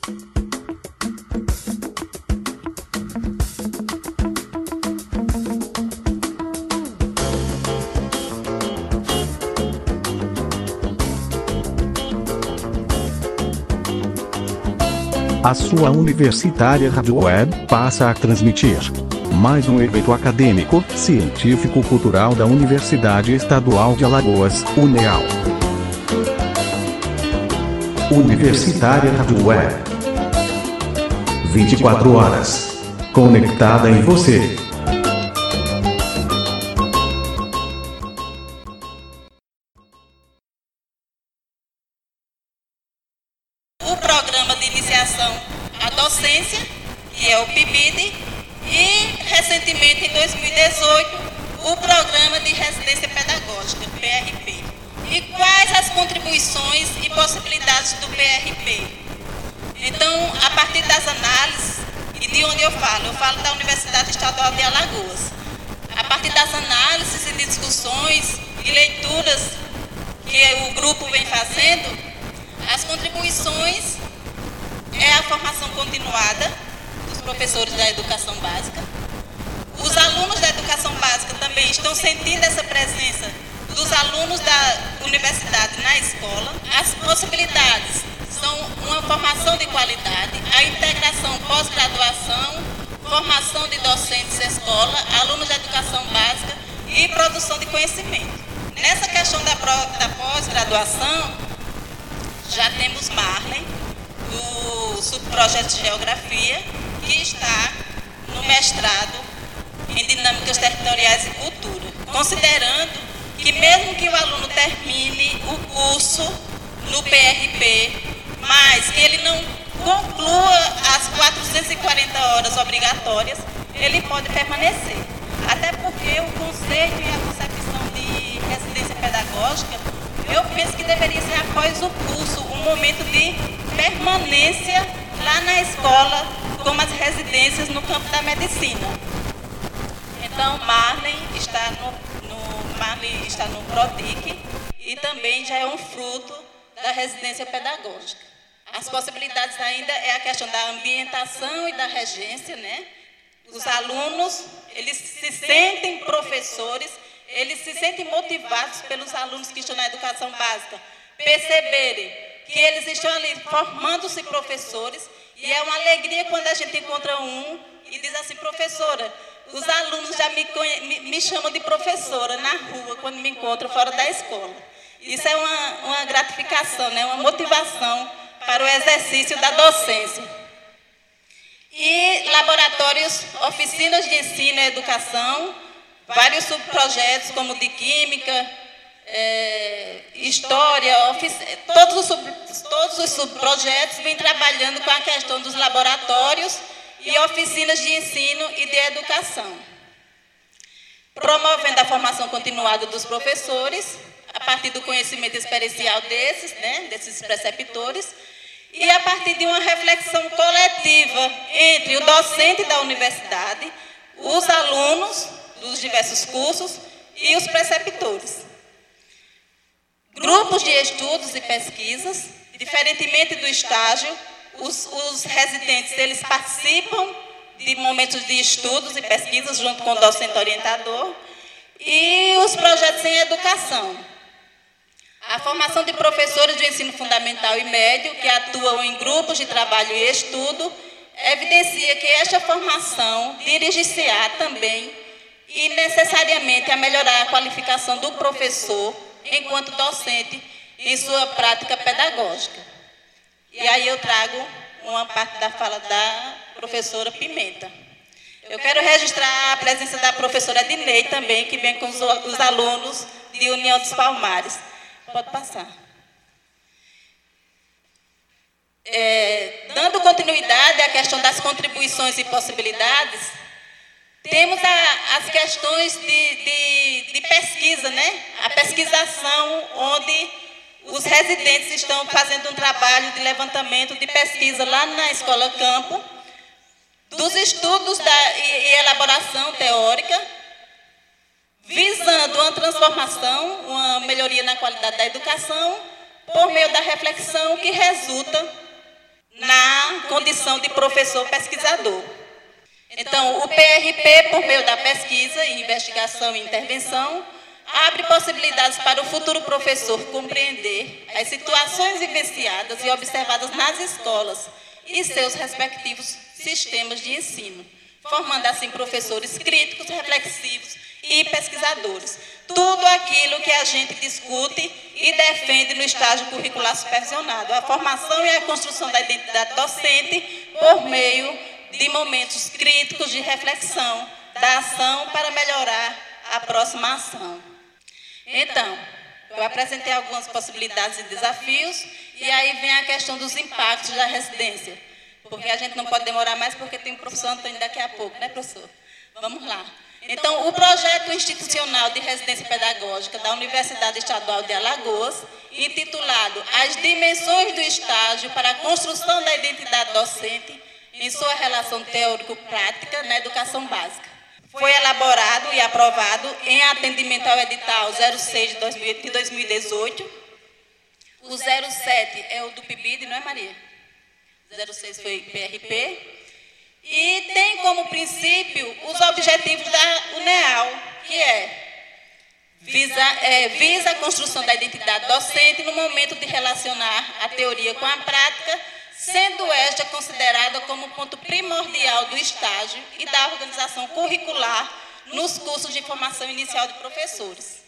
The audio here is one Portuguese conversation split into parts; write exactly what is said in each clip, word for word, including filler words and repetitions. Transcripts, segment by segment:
A sua Universitária Rádio Web passa a transmitir mais um evento acadêmico, científico cultural da Universidade Estadual de Alagoas, UNEAL. Universitária Rádio Web. vinte e quatro horas. Conectada em você. O programa de iniciação à docência, que é o P I B I D, e recentemente em dois mil e dezoito o programa de residência pedagógica, P R P. E quais as contribuições e possibilidades do P R P? Então, a partir das análises, e de onde eu falo? Eu falo da Universidade Estadual de Alagoas. A partir das análises e discussões e leituras que o grupo vem fazendo, as contribuições é a formação continuada dos professores da educação básica. Os alunos da educação básica também estão sentindo essa presença dos alunos da universidade na escola. As possibilidades são uma formação de qualidade, a integração pós-graduação, formação de docentes da escola, alunos da educação básica e produção de conhecimento. Nessa questão da, da pós-graduação, já temos Marlen, do subprojeto de Geografia, que está no mestrado em Dinâmicas Territoriais e Cultura, considerando que mesmo que o aluno termine o curso no P R P, mas que ele não conclua as quatrocentas e quarenta horas obrigatórias, ele pode permanecer. Até porque o conceito e a concepção de residência pedagógica, eu penso que deveria ser após o curso, um momento de permanência lá na escola, como as residências no campo da medicina. Então, Marlen está no, no, Marlen está no PRODIC e também já é um fruto da residência pedagógica. As possibilidades ainda é a questão da ambientação e da regência, né? Os alunos, eles se sentem professores, eles se sentem motivados pelos alunos que estão na educação básica, perceberem que eles estão ali formando-se professores, e é uma alegria quando a gente encontra um e diz assim: professora, os alunos já me, me, me chamam de professora na rua, quando me encontram fora da escola. Isso é uma, uma gratificação, né? Uma motivação para o exercício da docência. E laboratórios, oficinas de ensino e educação, vários subprojetos, como de Química, é, História, todos os, sub, todos os subprojetos vêm trabalhando com a questão dos laboratórios e oficinas de ensino e de educação, promovendo a formação continuada dos professores, a partir do conhecimento experiencial desses, né, desses preceptores, e a partir de uma reflexão coletiva entre o docente da universidade, os alunos dos diversos cursos e os preceptores. Grupos de estudos e pesquisas, diferentemente do estágio, os, os residentes, eles participam de momentos de estudos e pesquisas junto com o docente orientador, e os projetos em educação. A formação de professores de ensino fundamental e médio, que atuam em grupos de trabalho e estudo, evidencia que esta formação dirige-se-á também e necessariamente a melhorar a qualificação do professor enquanto docente em sua prática pedagógica. E aí eu trago uma parte da fala da professora Pimenta. Eu quero registrar a presença da professora Dinei também, que vem com os, os alunos de União dos Palmares. Pode passar. É, dando continuidade à questão das contribuições e possibilidades, temos a, as questões de, de, de pesquisa, né? A pesquisação, onde os residentes estão fazendo um trabalho de levantamento de pesquisa lá na Escola Campo, dos estudos da, e, e elaboração teórica, visando uma transformação, uma melhoria na qualidade da educação, por meio da reflexão que resulta na condição de professor pesquisador. Então, o P R P, por meio da pesquisa, investigação e intervenção, abre possibilidades para o futuro professor compreender as situações vivenciadas e observadas nas escolas e seus respectivos sistemas de ensino, formando assim professores críticos, reflexivos e pesquisadores. Tudo aquilo que a gente discute e defende no estágio curricular supervisionado, a formação e a construção da identidade docente por meio de momentos críticos de reflexão da ação para melhorar a próxima ação. Então, eu apresentei algumas possibilidades e desafios, e aí vem a questão dos impactos da residência, porque a gente não pode demorar mais, porque tem o professor Antônio daqui a pouco, né, professor? Vamos lá. Então, o projeto institucional de residência pedagógica da Universidade Estadual de Alagoas, intitulado As Dimensões do Estágio para a Construção da Identidade Docente em sua relação teórico-prática na educação básica, foi elaborado e aprovado em atendimento ao edital zero seis de dois mil e dezoito. O zero sete é o do P I B I D, não é, Maria? zero seis foi P R P. E tem como princípio os objetivos da UNEAL, que é visa, é, visa a construção da identidade docente no momento de relacionar a teoria com a prática, sendo esta considerada como ponto primordial do estágio e da organização curricular nos cursos de formação inicial de professores.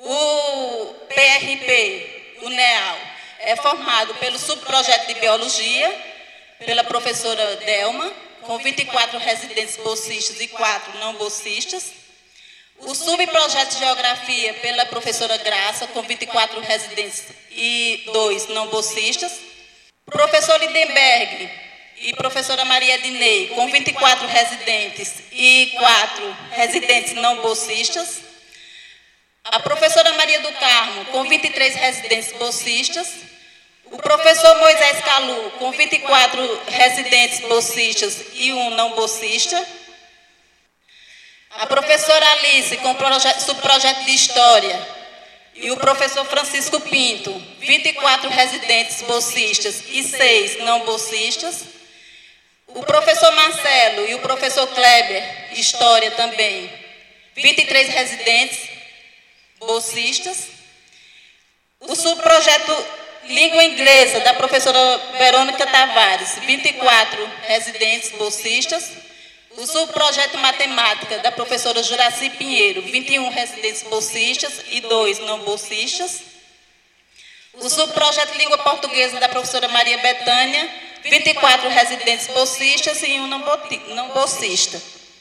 O P R P, UNEAL, é formado pelo subprojeto de Biologia, pela professora Delma, com vinte e quatro residentes bolsistas e quatro não bolsistas. O subprojeto de Geografia, pela professora Graça, com vinte e quatro residentes e dois não bolsistas. Professor Lindenberg e professora Maria Dinei, com vinte e quatro residentes e quatro residentes não bolsistas. A professora Maria do Carmo, com vinte e três residentes bolsistas. O professor Moisés Calu, com vinte e quatro residentes bolsistas e um não bolsista. A professora Alice, com subprojeto de História. E o professor Francisco Pinto, vinte e quatro residentes bolsistas e seis não bolsistas. O professor Marcelo e o professor Kleber, História também, vinte e três residentes bolsistas. O subprojeto Língua Inglesa, da professora Verônica Tavares, vinte e quatro residentes bolsistas. O subprojeto Matemática, da professora Juraci Pinheiro, vinte e um residentes bolsistas e dois não bolsistas. O subprojeto Língua Portuguesa, da professora Maria Betânia, vinte e quatro residentes bolsistas e um não bolsista.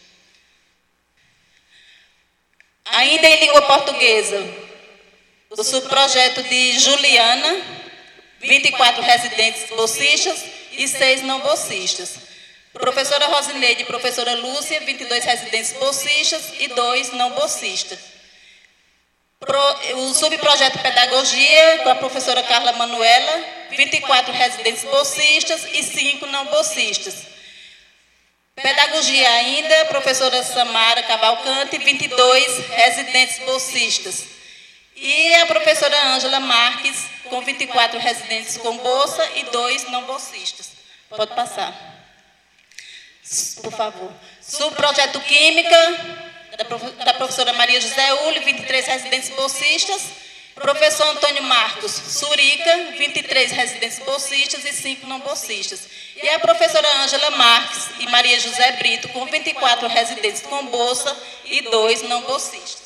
Ainda em Língua Portuguesa, o subprojeto de Juliana, vinte e quatro residentes bolsistas e seis não bolsistas. Professora Rosineide e professora Lúcia, vinte e dois residentes bolsistas e dois não bolsistas. Pro, o subprojeto Pedagogia, com a professora Carla Manuela, vinte e quatro residentes bolsistas e cinco não bolsistas. Pedagogia ainda, professora Samara Cavalcante, vinte e dois residentes bolsistas. E a professora Ângela Marques, com vinte e quatro residentes com bolsa e dois não bolsistas. Pode passar. Por favor. Subprojeto Química, da professora Maria José Uli, vinte e três residentes bolsistas. Professor Antônio Marcos Surica, vinte e três residentes bolsistas e cinco não bolsistas. E a professora Ângela Marques e Maria José Brito, com vinte e quatro residentes com bolsa e dois não bolsistas.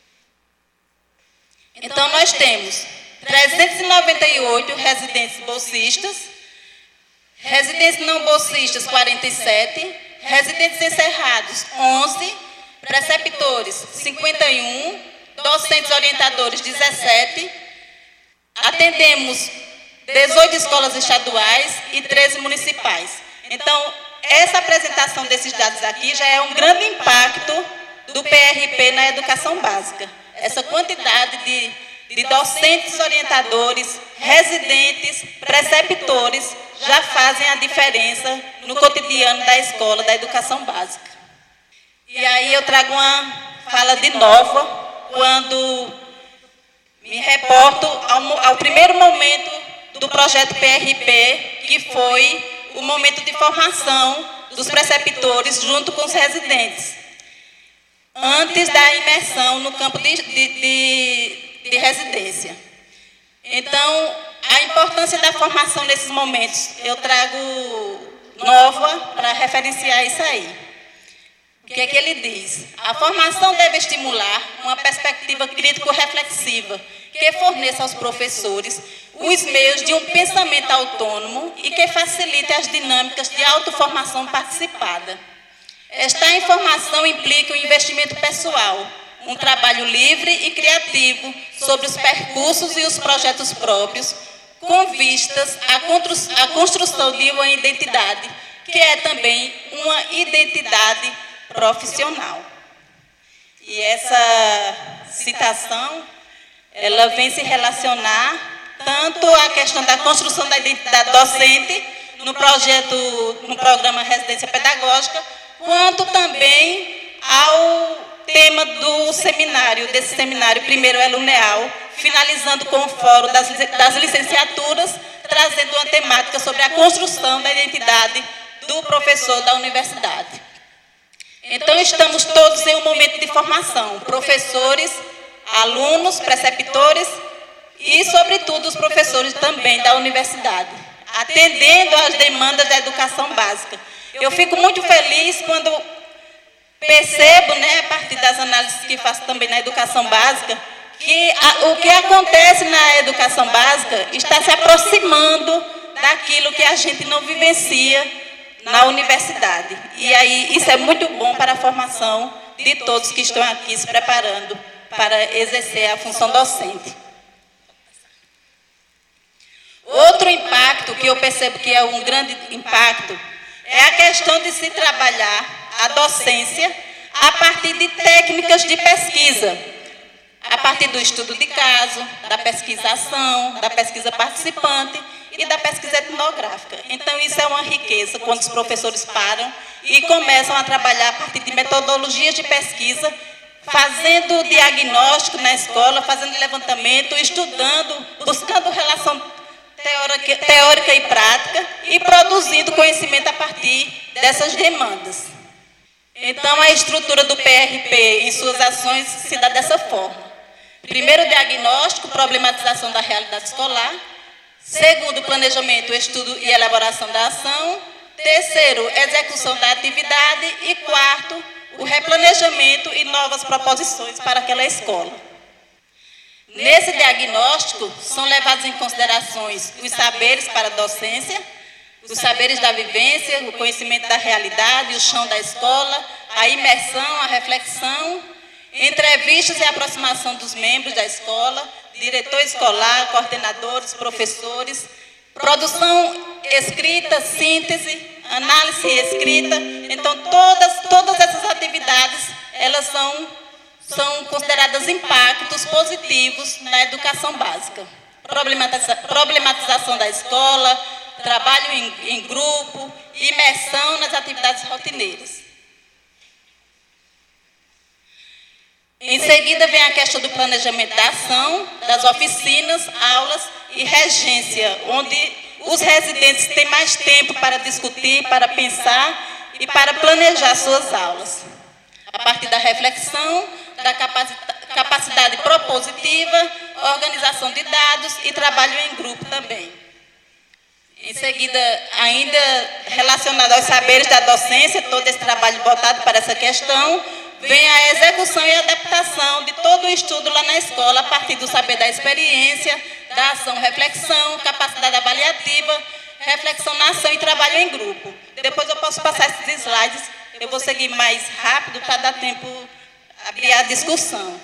Então, nós temos trezentos e noventa e oito residentes bolsistas, residentes não bolsistas, quarenta e sete, residentes encerrados, onze, preceptores, cinquenta e um, docentes orientadores, dezessete, atendemos dezoito escolas estaduais e treze municipais. Então, essa apresentação desses dados aqui já é um grande impacto do P R P na educação básica. Essa quantidade de, de docentes orientadores, residentes, preceptores, já fazem a diferença no cotidiano da escola, da educação básica. E aí eu trago uma fala de Nova, quando me reporto ao, ao primeiro momento do projeto P R P, que foi o momento de formação dos preceptores junto com os residentes, antes da imersão no campo de, de, de, de residência. Então, a importância da formação nesses momentos, eu trago Nova para referenciar isso aí. O que é que ele diz? A formação deve estimular uma perspectiva crítico-reflexiva que forneça aos professores os meios de um pensamento autônomo e que facilite as dinâmicas de autoformação participada. Esta informação implica um investimento pessoal, um trabalho livre e criativo sobre os percursos e os projetos próprios, com vistas à construção de uma identidade, que é também uma identidade profissional. E essa citação, ela vem se relacionar tanto à questão da construção da identidade docente no projeto, no programa Residência Pedagógica, quanto também ao tema do seminário, desse seminário, primeiro é Luneal, finalizando com o fórum das, das licenciaturas, trazendo uma temática sobre a construção da identidade do professor da universidade. Então, estamos todos em um momento de formação, professores, alunos, preceptores e, sobretudo, os professores também da universidade, atendendo às demandas da educação básica. Eu fico muito feliz quando percebo, né, a partir das análises que faço também na educação básica, que a, o que acontece na educação básica está se aproximando daquilo que a gente não vivencia na universidade. E aí isso é muito bom para a formação de todos que estão aqui se preparando para exercer a função docente. Outro impacto que eu percebo que é um grande impacto é a questão de se trabalhar a docência a partir de técnicas de pesquisa, a partir do estudo de caso, da pesquisação, da pesquisa participante e da pesquisa etnográfica. Então, isso é uma riqueza quando os professores param e começam a trabalhar a partir de metodologias de pesquisa, fazendo diagnóstico na escola, fazendo levantamento, estudando, buscando relação teórica, teórica e prática e produzindo conhecimento a partir dessas demandas. Então, a estrutura do P R P em suas ações se dá dessa forma. Primeiro, diagnóstico, problematização da realidade escolar. Segundo, planejamento, estudo e elaboração da ação. Terceiro, execução da atividade. E quarto, o replanejamento e novas proposições para aquela escola. Nesse diagnóstico, são levados em considerações os saberes para a docência, os saberes da vivência, o conhecimento da realidade, o chão da escola, a imersão, a reflexão, entrevistas e aproximação dos membros da escola, diretor escolar, coordenadores, professores, produção escrita, síntese, análise escrita. Então, todas, todas essas atividades, elas são, são consideradas impactos positivos na educação básica. Problematiza, problematização da escola, trabalho em, em grupo, imersão nas atividades rotineiras. Em seguida, vem a questão do planejamento da ação, das oficinas, aulas e regência, onde os residentes têm mais tempo para discutir, para pensar e para planejar suas aulas. A partir da reflexão, da capacidade propositiva, organização de dados e trabalho em grupo também. Em seguida, ainda relacionado aos saberes da docência, todo esse trabalho voltado para essa questão, vem a execução e adaptação de todo o estudo lá na escola, a partir do saber da experiência, da ação-reflexão, capacidade avaliativa, reflexão na ação e trabalho em grupo. Depois eu posso passar esses slides, eu vou seguir mais rápido para dar tempo a abrir a discussão.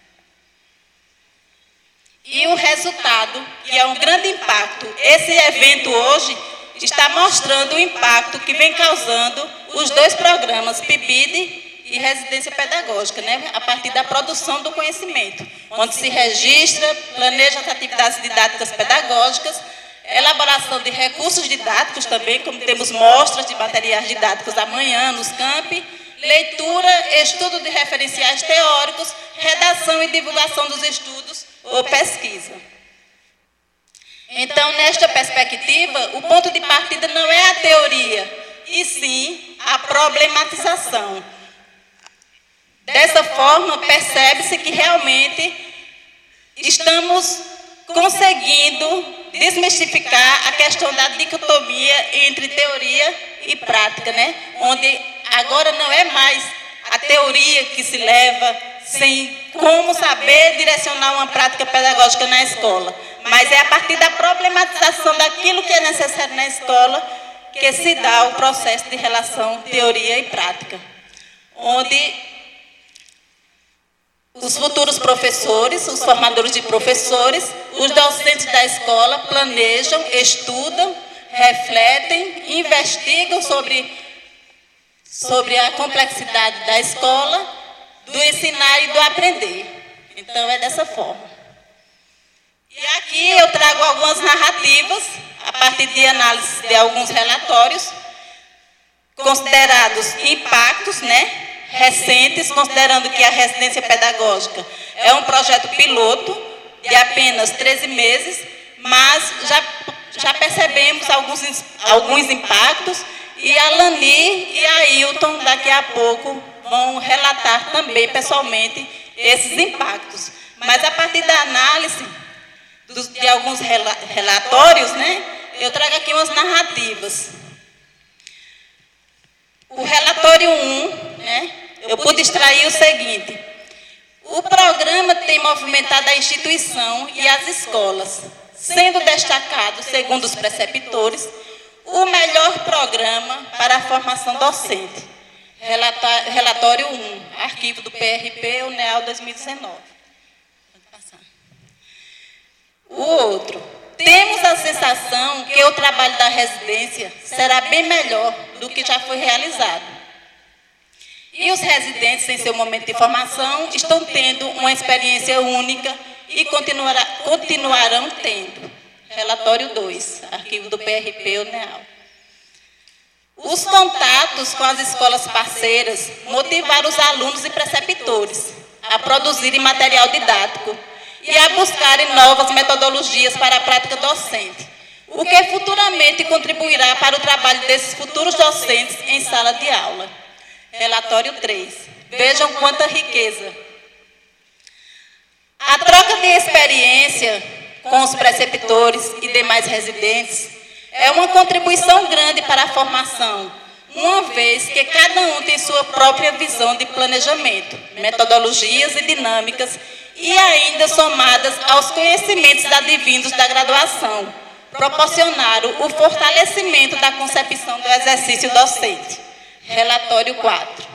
E o resultado, que é um grande impacto, esse evento hoje está mostrando o impacto que vem causando os dois programas, P I B I D e Residência Pedagógica, né? A partir da produção do conhecimento, onde se registra, planeja as atividades didáticas pedagógicas, elaboração de recursos didáticos também, como temos mostras de materiais didáticos amanhã nos campi, leitura, estudo de referenciais teóricos, redação e divulgação dos estudos ou pesquisa. Então, nesta perspectiva, o ponto de partida não é a teoria, e sim a problematização. Dessa forma, percebe-se que realmente estamos conseguindo desmistificar a questão da dicotomia entre teoria e prática, né? Onde agora não é mais a teoria que se leva sem como saber direcionar uma prática pedagógica na escola, mas é a partir da problematização daquilo que é necessário na escola que se dá o processo de relação teoria e prática, onde os futuros professores, os formadores de professores, os docentes da escola planejam, estudam, refletem, investigam sobre, sobre a complexidade da escola, do ensinar e do aprender. Então, é dessa forma. E aqui eu trago algumas narrativas, a partir de análise de alguns relatórios, considerados impactos, né? Recentes, considerando que a residência pedagógica é um projeto piloto de apenas treze meses, mas já, já percebemos alguns, alguns impactos, e a Lani e a Ailton, daqui a pouco, vão relatar também pessoalmente esses impactos. Mas a partir da análise dos, de alguns rela, relatórios, né, eu trago aqui umas narrativas. O relatório um, né, eu pude extrair o seguinte: o programa tem movimentado a instituição e as escolas, sendo destacado, segundo os preceptores, o melhor programa para a formação docente. Relatório um, arquivo do P R P, UNEAL dois mil e dezenove. Pode passar. O outro: temos a sensação que o trabalho da residência será bem melhor do que já foi realizado. E os residentes, em seu momento de formação, estão tendo uma experiência única e continuará, continuarão tendo. Relatório dois, arquivo do P R P UNEAL. Os contatos com as escolas parceiras motivaram os alunos e preceptores a produzirem material didático e a buscarem novas metodologias para a prática docente, o que futuramente contribuirá para o trabalho desses futuros docentes em sala de aula. Relatório três. Vejam quanta riqueza. A troca de experiência com os preceptores e demais residentes é uma contribuição grande para a formação, uma vez que cada um tem sua própria visão de planejamento, metodologias e dinâmicas, e ainda somadas aos conhecimentos advindos da graduação, proporcionaram o fortalecimento da concepção do exercício docente. Relatório quatro.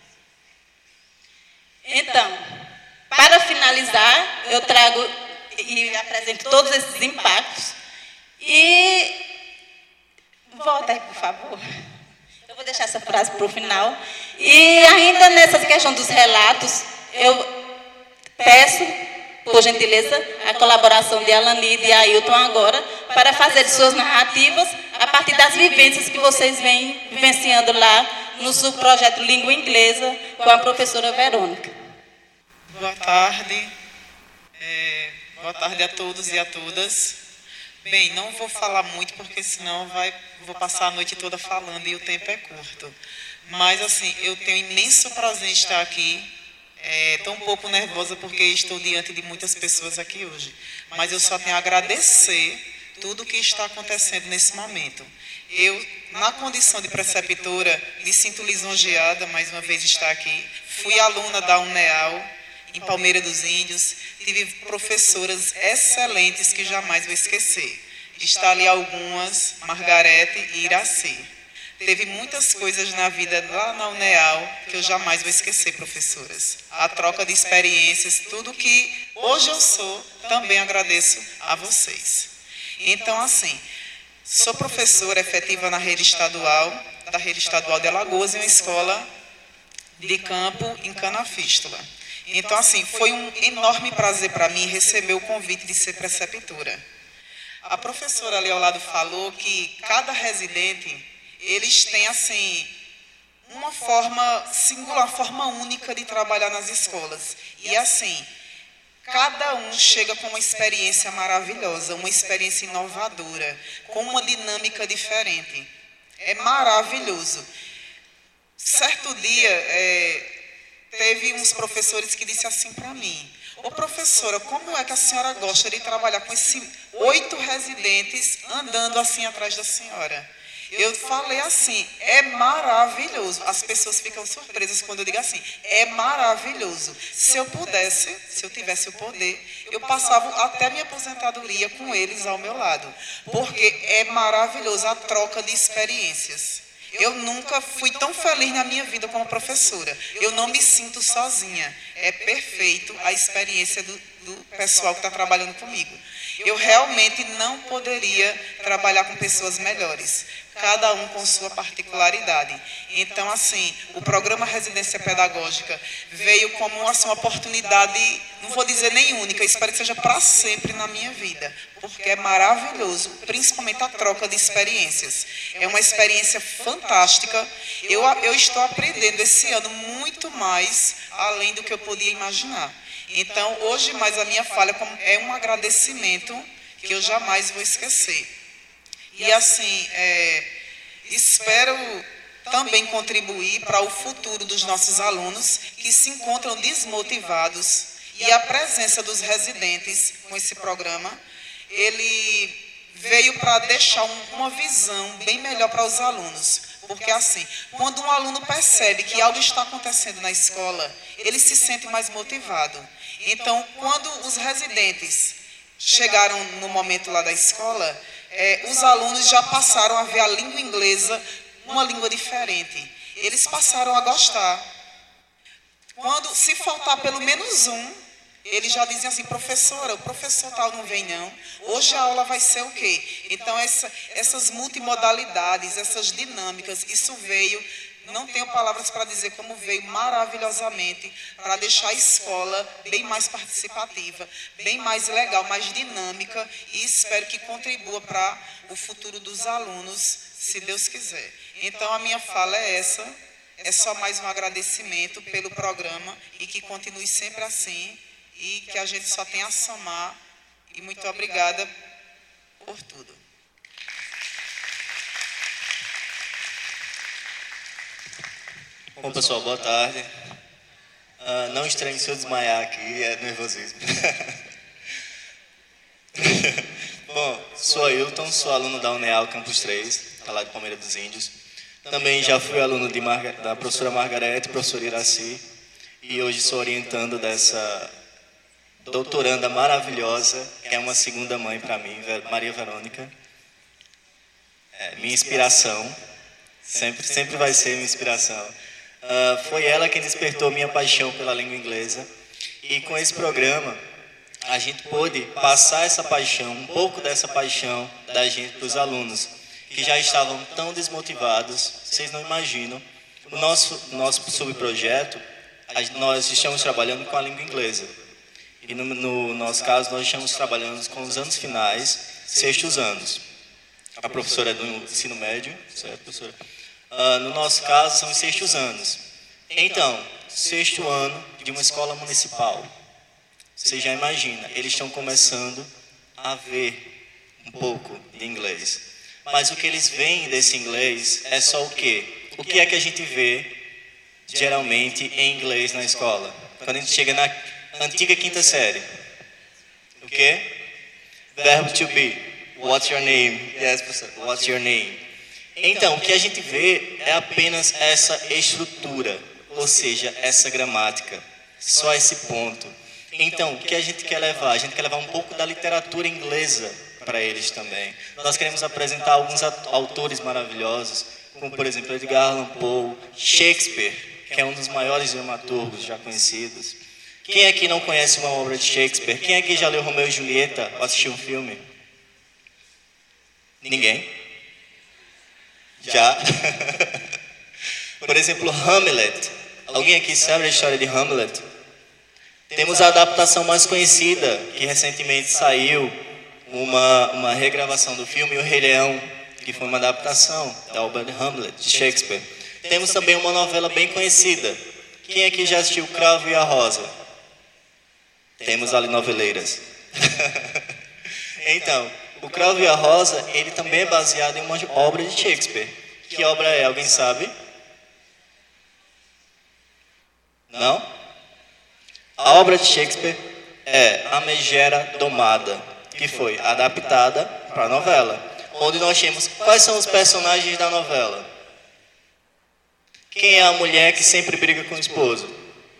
Então, para finalizar, eu trago e apresento todos esses impactos. E volta aí, por favor. Eu vou deixar essa frase para o final. E ainda nessa questão dos relatos, eu peço, por gentileza, a colaboração de Alani e de Ailton agora, para fazer suas narrativas a partir das vivências que vocês vêm vivenciando lá no subprojeto Língua Inglesa com a professora Verônica. Boa tarde. É, boa tarde a todos e a todas. Bem, não vou falar muito porque senão vai, vou passar a noite toda falando e o tempo é curto. Mas, assim, eu tenho imenso prazer em estar aqui. Estou é, um pouco nervosa porque estou diante de muitas pessoas aqui hoje. Mas eu só tenho a agradecer tudo o que está acontecendo nesse momento. Eu, na condição de preceptora, me sinto lisonjeada, mais uma vez, estar aqui. Fui aluna da UNEAL, em Palmeira dos Índios. Tive professoras excelentes que jamais vou esquecer. Está ali algumas, Margarete e Iraci. Teve muitas coisas na vida lá na UNEAL que eu jamais vou esquecer, professoras. A troca de experiências, tudo que hoje eu sou, também agradeço a vocês. Então, assim, sou professora efetiva na rede estadual, da rede estadual de Alagoas, em uma escola de campo em Canafístula. Então, assim, foi um enorme prazer para mim receber o convite de ser preceptora. A professora ali ao lado falou que cada residente, eles têm, assim, uma forma singular, uma forma única de trabalhar nas escolas. E, assim, cada um chega com uma experiência maravilhosa, uma experiência inovadora, com uma dinâmica diferente. É maravilhoso. Certo dia, é, teve uns professores que disseram assim para mim: ô professora, como é que a senhora gosta de trabalhar com esses oito residentes andando assim atrás da senhora? Eu falei assim: é maravilhoso. As pessoas ficam surpresas quando eu digo assim: é maravilhoso. Se eu pudesse, se eu tivesse o poder, eu passava até a minha aposentadoria com eles ao meu lado, porque é maravilhoso a troca de experiências. Eu nunca fui tão feliz na minha vida como professora. Eu não me sinto sozinha. É perfeito a experiência do, do pessoal que está trabalhando comigo. Eu realmente não poderia trabalhar com pessoas melhores, cada um com sua particularidade. Então, assim, o programa Residência Pedagógica veio como assim, uma oportunidade, não vou dizer nem única, espero que seja para sempre na minha vida, porque é maravilhoso, principalmente a troca de experiências. É uma experiência fantástica. Eu, eu estou aprendendo esse ano muito mais, além do que eu podia imaginar. Então, hoje mais a minha fala é um agradecimento que eu jamais vou esquecer. E assim, é, espero também contribuir para o futuro dos nossos alunos que se encontram desmotivados, e a presença dos residentes com esse programa, ele veio para deixar um, uma visão bem melhor para os alunos. Porque assim, quando um aluno percebe que algo está acontecendo na escola, ele se sente mais motivado. Então, quando os residentes chegaram no momento lá da escola, é, os alunos já passaram a ver a língua inglesa uma língua diferente. Eles passaram a gostar. Quando, se faltar pelo menos um, eles já dizem assim: professora, o professor tal não vem não, hoje a aula vai ser o quê? Então, essa, essas multimodalidades, essas dinâmicas, isso veio, não tenho palavras para dizer como veio maravilhosamente para deixar a escola bem mais participativa, bem mais legal, mais dinâmica, e espero que contribua para o futuro dos alunos, se Deus quiser. Então, a minha fala é essa, é só mais um agradecimento pelo programa e que continue sempre assim, e que a gente só tenha a somar. E muito obrigada por tudo. Bom, pessoal, boa tarde. Uh, não estranhe se eu desmaiar aqui, é nervosismo. Bom, sou Ailton, sou aluno da UNEAL Campus três, lá de Palmeira dos Índios. Também já fui aluno de Marga, da professora Margarete, professora Iraci, e hoje sou orientando dessa doutoranda maravilhosa, que é uma segunda mãe para mim, Maria Verônica. É, minha inspiração, sempre, sempre vai ser minha inspiração. Uh, foi ela quem despertou minha paixão pela língua inglesa, e com esse programa a gente pôde passar essa paixão, um pouco dessa paixão da gente para os alunos que já estavam tão desmotivados. Vocês não imaginam. O nosso, nosso subprojeto, nós estamos trabalhando com a língua inglesa, e no, no nosso caso nós estamos trabalhando com os anos finais, sextos anos. A professora é do ensino médio, certo, professora? Uh, no nosso caso, são os sextos anos. Então, sexto ano de uma escola municipal. Você já imagina, eles estão começando a ver um pouco de inglês. Mas o que eles veem desse inglês é só o quê? O que é que a gente vê, geralmente, em inglês na escola? Quando a gente chega na antiga quinta série. O quê? Verbo to be. What's your name? Yes, professor. What's your name? Então, o que a gente vê é apenas essa estrutura, ou seja, essa gramática, só esse ponto. Então, o que a gente quer levar? A gente quer levar um pouco da literatura inglesa para eles também. Nós queremos apresentar alguns autores maravilhosos, como, por exemplo, Edgar Allan Poe, Shakespeare, que é um dos maiores dramaturgos já conhecidos. Quem aqui não conhece uma obra de Shakespeare? Quem aqui já leu Romeu e Julieta ou assistiu um filme? Ninguém? Já? Por exemplo, Hamlet. Alguém aqui sabe a história de Hamlet? Temos a adaptação mais conhecida, que recentemente saiu, uma, uma regravação do filme O Rei Leão, que foi uma adaptação da obra de Hamlet, de Shakespeare. Temos também uma novela bem conhecida. Quem aqui já assistiu Cravo e a Rosa? Temos ali noveleiras. Então, o Cravo e a Rosa, ele também é baseado em uma obra de Shakespeare. Que obra é? Alguém sabe? Não? A obra de Shakespeare é A Megera Domada, que foi adaptada para a novela, onde nós temos quais são os personagens da novela. Quem é a mulher que sempre briga com o esposo?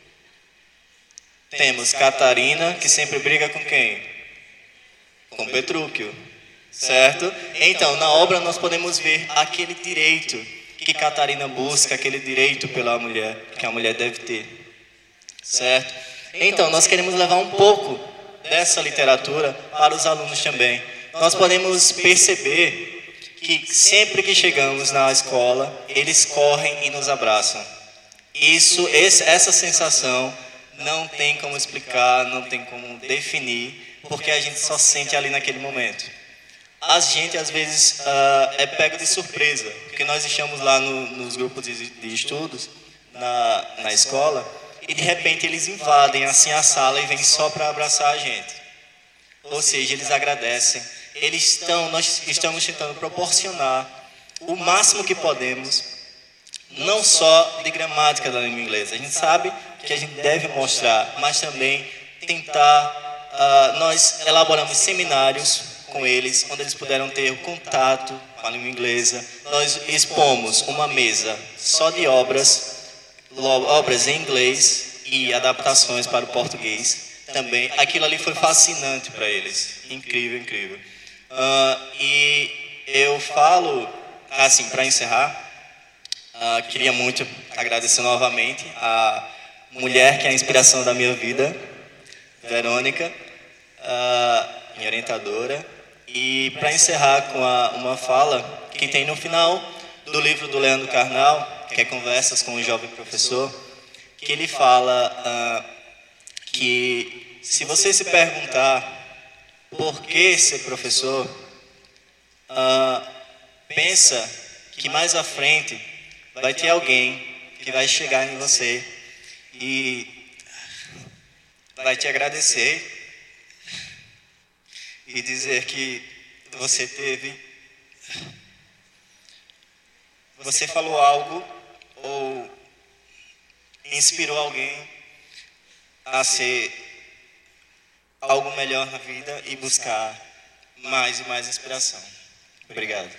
Temos Catarina, que sempre briga com quem? Com Petrúquio, certo? Então, na obra nós podemos ver aquele direito que Catarina busca, aquele direito pela mulher, que a mulher deve ter, certo? Então, nós queremos levar um pouco dessa literatura para os alunos também. Nós podemos perceber que sempre que chegamos na escola, eles correm e nos abraçam. Isso, esse, essa sensação não tem como explicar, não tem como definir, porque a gente só sente ali naquele momento. A gente, às vezes, uh, é pego de surpresa, porque nós estamos lá no, nos grupos de, de estudos, na, na escola, e de repente eles invadem assim a sala e vêm só para abraçar a gente. Ou seja, eles agradecem. Eles estão, nós estamos tentando proporcionar o máximo que podemos, não só de gramática da língua inglesa. A gente sabe que a gente deve mostrar, mas também tentar, uh, nós elaboramos seminários com eles, onde eles puderam ter o contato com a língua inglesa. Nós expomos uma mesa só de obras, obras em inglês e adaptações para o português também. Aquilo ali foi fascinante para eles, incrível, incrível. Uh, e eu falo, assim, para encerrar, uh, queria muito agradecer novamente a mulher que é a inspiração da minha vida, Verônica, uh, minha orientadora. E para encerrar com a, uma fala que tem no final do livro do Leandro Carnal, que é Conversas com o Jovem Professor, que ele fala uh, que se você se perguntar por que ser professor, uh, pensa que mais à frente vai ter alguém que vai chegar em você e vai te agradecer e dizer que você teve, você falou algo ou inspirou alguém a ser algo melhor na vida e buscar mais e mais inspiração. Obrigado.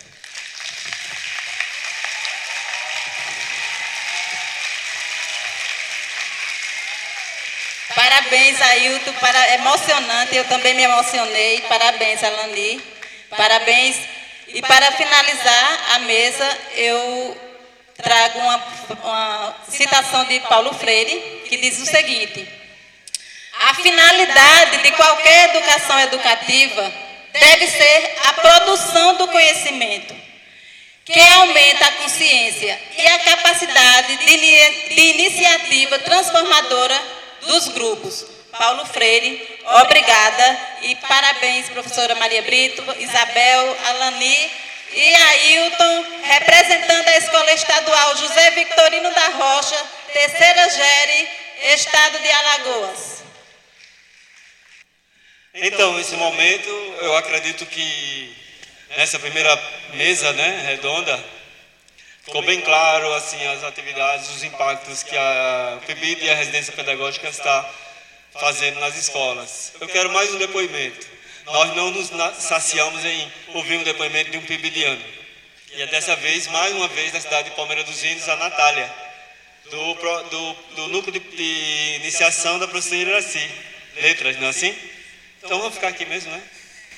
Parabéns, Ailton, para, emocionante, eu também me emocionei. Parabéns, Alani. Parabéns. E para finalizar a mesa, eu trago uma, uma citação de Paulo Freire, que diz o seguinte: a finalidade de qualquer educação educativa deve ser a produção do conhecimento, que aumenta a consciência e a capacidade de, de iniciativa transformadora dos grupos. Paulo Freire, obrigada e parabéns, professora Maria Brito, Isabel, Alani e Ailton, representando a Escola Estadual José Victorino da Rocha, terceira Gere, Estado de Alagoas. Então, nesse momento, eu acredito que nessa primeira mesa, né, redonda, ficou bem claro assim, as atividades, os impactos que a P I B I D e a Residência Pedagógica está fazendo nas escolas. Eu quero mais um depoimento. Nós não nos saciamos em ouvir um depoimento de um pibidiano. E é dessa vez, mais uma vez, na cidade de Palmeira dos Índios, a Natália, do, do, do núcleo de, de iniciação da professora Iraci. Letras, não é assim? Então vamos ficar aqui mesmo, né?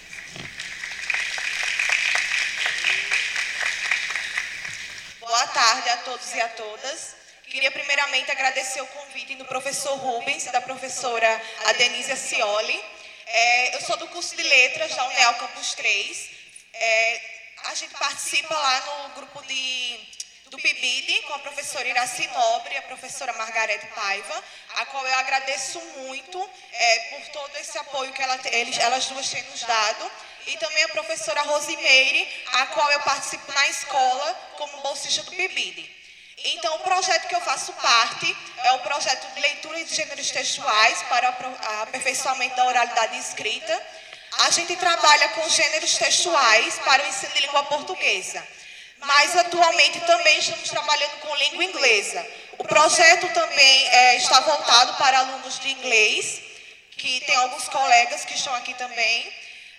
Boa tarde a todos e a todas. Queria primeiramente agradecer o convite do professor Rubens e da professora Adenise Cioli. É, eu sou do curso de Letras da UNEAL Campus três. É, a gente participa lá no grupo de, do P I B I D com a professora Iraci Nobre e a professora Margarete Paiva, a qual eu agradeço muito é, por todo esse apoio que ela, eles, elas duas têm nos dado. E também a professora Rosimeire, a qual eu participo na escola como bolsista do P I B I D. Então, o projeto que eu faço parte é o projeto de leitura de gêneros textuais para o aperfeiçoamento da oralidade escrita. A gente trabalha com gêneros textuais para o ensino de língua portuguesa, mas atualmente também estamos trabalhando com língua inglesa. O projeto também é, está voltado para alunos de inglês, que tem alguns colegas que estão aqui também.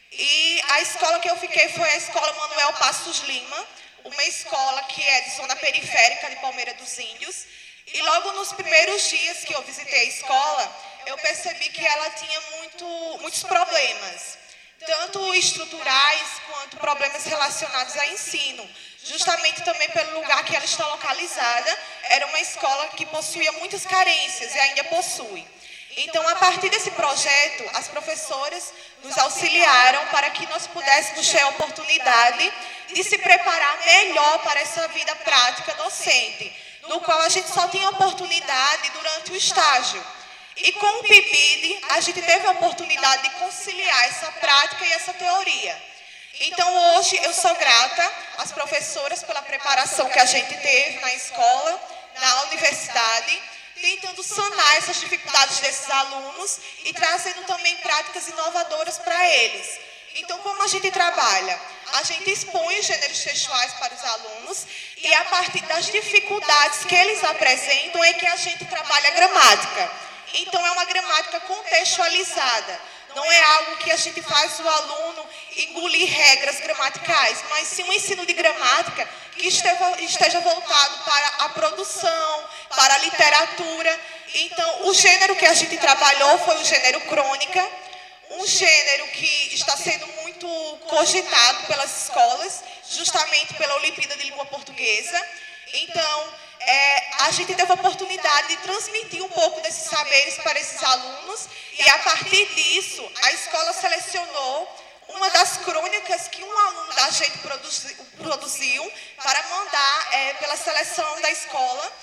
E a escola que eu fiquei foi a Escola Manuel Passos Lima, uma escola que é de zona periférica de Palmeira dos Índios. E logo nos primeiros dias que eu visitei a escola, eu percebi que ela tinha muito, muitos problemas, tanto estruturais quanto problemas relacionados a ensino. Justamente também pelo lugar que ela está localizada, era uma escola que possuía muitas carências e ainda possui. Então, a partir desse projeto, as professoras nos auxiliaram para que nós pudéssemos ter a oportunidade de se preparar melhor para essa vida prática docente, no qual a gente só tinha oportunidade durante o estágio. E com o P I B I D, a gente teve a oportunidade de conciliar essa prática e essa teoria. Então, hoje, eu sou grata às professoras pela preparação que a gente teve na escola, na universidade, tentando sanar essas dificuldades desses alunos e trazendo também práticas inovadoras para eles. Então, como a gente trabalha? A gente expõe os gêneros textuais para os alunos e, a partir das dificuldades que eles apresentam, é que a gente trabalha a gramática. Então, é uma gramática contextualizada. Não é algo que a gente faz o aluno engolir regras gramaticais, mas sim um ensino de gramática que esteja voltado para a produção, para a literatura. Então, o gênero que a gente trabalhou foi o gênero crônica, um gênero que está sendo muito cogitado pelas escolas, justamente pela Olimpíada de Língua Portuguesa. Então, é, a gente teve a oportunidade de transmitir um pouco desses saberes para esses alunos e, a partir disso, a escola selecionou uma das crônicas que um aluno da gente produzi, produziu para mandar é, pela seleção da escola.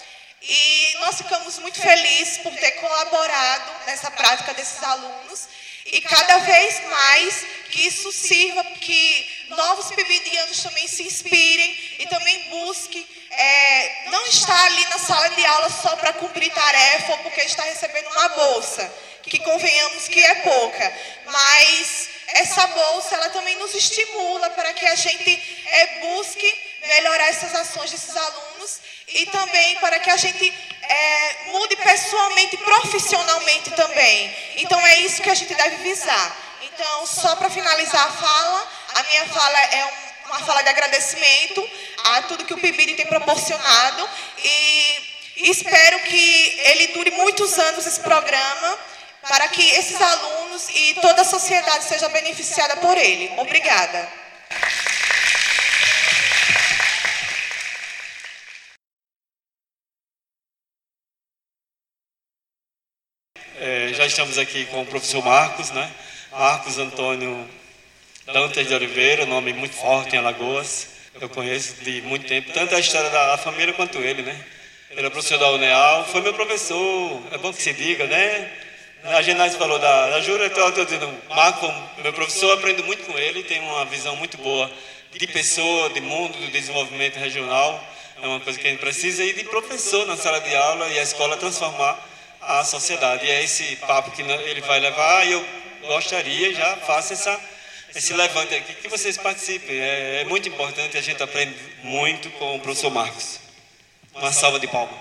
E nós ficamos muito felizes por ter colaborado nessa prática desses alunos. E cada vez mais que isso sirva, que novos pibidianos também se inspirem e também busquem é, não estar ali na sala de aula só para cumprir tarefa ou porque está recebendo uma bolsa, que convenhamos que é pouca, mas essa bolsa ela também nos estimula para que a gente é, busque melhorar essas ações desses alunos e também para que a gente é, mude pessoalmente e profissionalmente também. Então, é isso que a gente deve visar. Então, só para finalizar a fala, a minha fala é um, uma fala de agradecimento a tudo que o P I B I D tem proporcionado e espero que ele dure muitos anos, esse programa, para que esses alunos e toda a sociedade seja beneficiada por ele. Obrigada. É, já estamos aqui com o professor Marcos, né? Marcos Antônio Dantas de Oliveira, nome muito forte em Alagoas. Eu conheço de muito tempo, tanto a história da família quanto ele, né? Ele é professor da UNEAL, foi meu professor, é bom que se diga, né? A Genase falou da, da Jura, então eu estou dizendo, Marco, meu professor, aprendo muito com ele, tem uma visão muito boa de pessoa, de mundo, do desenvolvimento regional, é uma coisa que a gente precisa, e de professor na sala de aula e a escola transformar a sociedade. E é esse papo que ele vai levar, e eu gostaria, já faço essa, esse levante aqui, que vocês participem, é, é muito importante, a gente aprende muito com o professor Marcos. Uma salva de palmas.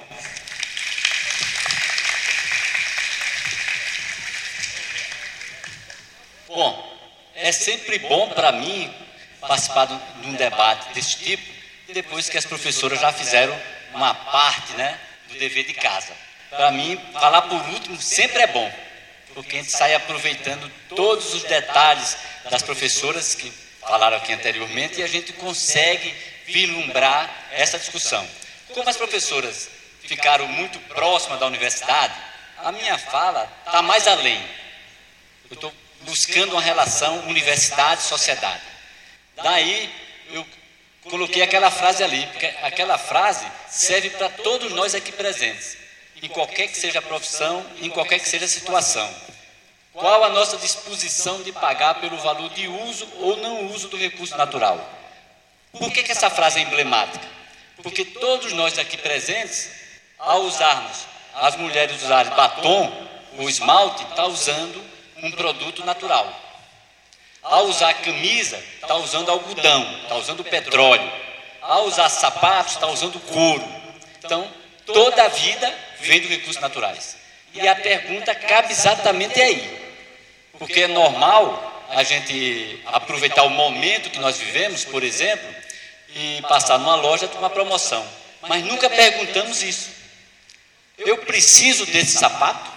Bom, é sempre bom para mim participar de um debate desse tipo, depois que as professoras já fizeram uma parte, né, do dever de casa. Para mim, falar por último sempre é bom, porque a gente sai aproveitando todos os detalhes das professoras que falaram aqui anteriormente e a gente consegue vislumbrar essa discussão. Como as professoras ficaram muito próximas da universidade, a minha fala está mais além. Eu estou buscando uma relação universidade-sociedade. Daí eu coloquei aquela frase ali, porque aquela frase serve para todos nós aqui presentes, em qualquer que seja a profissão, em qualquer que seja a situação. Qual a nossa disposição de pagar pelo valor de uso ou não uso do recurso natural? Por que que essa frase é emblemática? Porque todos nós aqui presentes, ao usarmos, as mulheres usarem batom ou esmalte, está usando um produto natural. Ao usar camisa, está usando algodão, está usando petróleo. Ao usar sapatos, está usando couro. Então, toda a vida vem de recursos naturais. E a pergunta cabe exatamente aí. Porque é normal a gente aproveitar o momento que nós vivemos, por exemplo, e passar numa loja com uma promoção. Mas nunca perguntamos isso. Eu preciso desse sapato?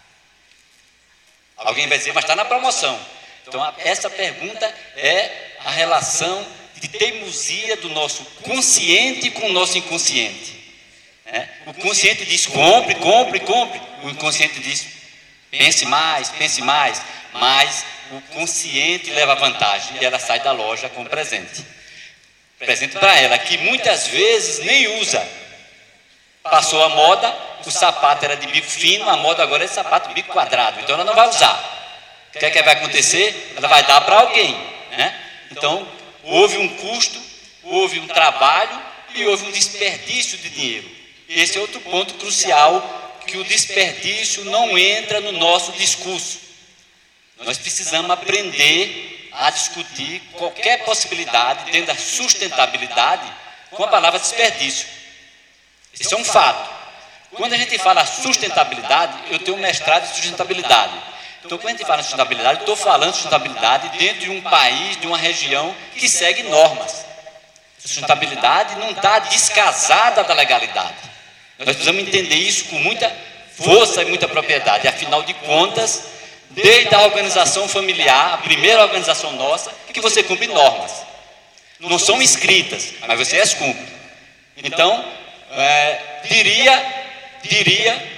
Alguém vai dizer, mas está na promoção. Então, essa pergunta é a relação de teimosia do nosso consciente com o nosso inconsciente. É? O consciente diz, compre, compre, compre. O inconsciente diz, pense mais, pense mais. Mas o consciente leva vantagem e ela sai da loja com presente. Presente para ela, que muitas vezes nem usa. Passou a moda, o sapato era de bico fino, a moda agora é de sapato de bico quadrado. Então ela não vai usar. O que é que vai acontecer? Ela vai dar para alguém, né? Então, houve um custo, houve um trabalho e houve um desperdício de dinheiro. Esse é outro ponto crucial, que o desperdício não entra no nosso discurso. Nós precisamos aprender a discutir qualquer possibilidade dentro da sustentabilidade com a palavra desperdício. Isso é um fato. Quando a gente fala sustentabilidade, eu tenho um mestrado em sustentabilidade. Então, quando a gente fala em sustentabilidade, eu estou falando de sustentabilidade dentro de um país, de uma região que segue normas. A sustentabilidade não está descasada da legalidade. Nós precisamos entender isso com muita força e muita propriedade. Afinal de contas, desde a organização familiar, a primeira organização nossa, que você cumpre normas. Não são escritas, mas você as cumpre. Então, é, diria, diria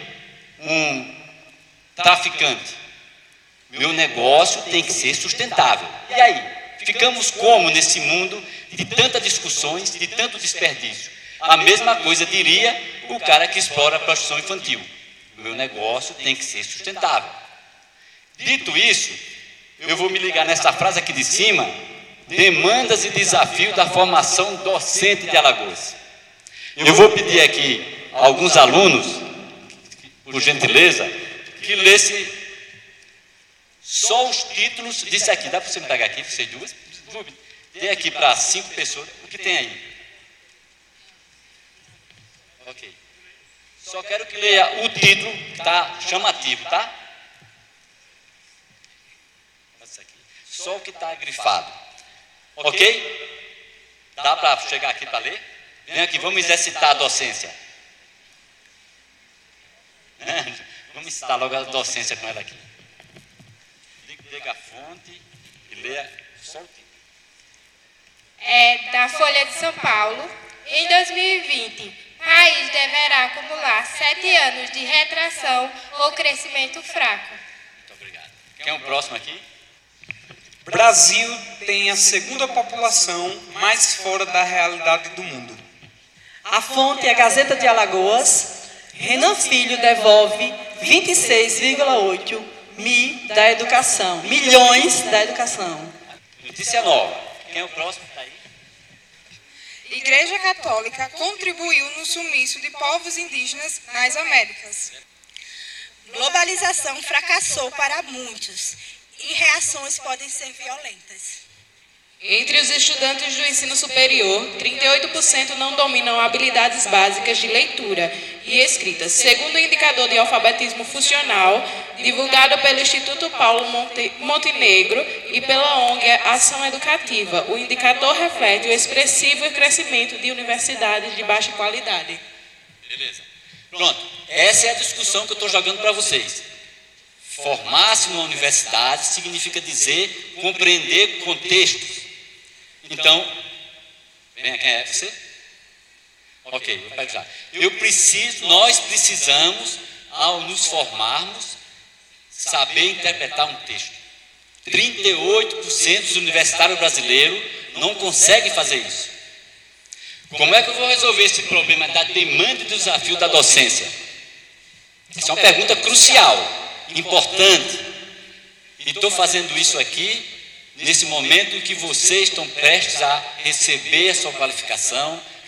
um traficante, meu negócio tem que ser sustentável. E aí? Ficamos como nesse mundo de tantas discussões, de tanto desperdício? A mesma coisa diria o cara que explora a prostituição infantil. Meu negócio tem que ser sustentável. Dito isso, eu vou me ligar nessa frase aqui de cima, demandas e desafios da formação docente de Alagoas. Eu vou pedir aqui a alguns alunos, por gentileza, que lesse só os títulos disso aqui. Dá para você me pegar aqui, vocês duas? Dê aqui para cinco pessoas. O que tem aí? Ok. Só quero que leia o título, tá chamativo, tá? Só o que está grifado. Ok? Dá para chegar aqui para ler? Vem aqui, vamos exercitar a docência. Vamos exercitar logo a docência com ela aqui. Liga a fonte e leia só o título. É da Folha de São Paulo. Em dois mil e vinte, país deverá acumular sete anos de retração ou crescimento fraco. Muito obrigado. Quem é o próximo aqui? Brasil tem a segunda população mais fora da realidade do mundo. A fonte é a Gazeta de Alagoas. Renan Filho devolve vinte e seis vírgula oito mi da educação, milhões da educação. Notícia nova. Quem é o próximo? Está aí. Igreja Católica contribuiu no sumiço de povos indígenas nas Américas. Globalização fracassou para muitos e reações podem ser violentas. Entre os estudantes do ensino superior, trinta e oito por cento não dominam habilidades básicas de leitura e escrita, segundo o indicador de alfabetismo funcional, divulgado pelo Instituto Paulo Monte Montenegro e pela O N G Ação Educativa. O indicador reflete o expressivo crescimento de universidades de baixa qualidade. Beleza. Pronto. Essa é a discussão que eu estou jogando para vocês. Formar-se numa universidade significa dizer compreender contextos. Então, vem aqui, é você? Ok, eu pego já. Eu preciso, nós precisamos, ao nos formarmos, saber interpretar um texto. trinta e oito por cento dos universitários brasileiros não conseguem fazer isso. Como é que eu vou resolver esse problema da demanda e do desafio da docência? Essa é uma pergunta crucial, importante. E estou fazendo isso aqui nesse momento em que vocês estão prestes a receber a sua qualificação,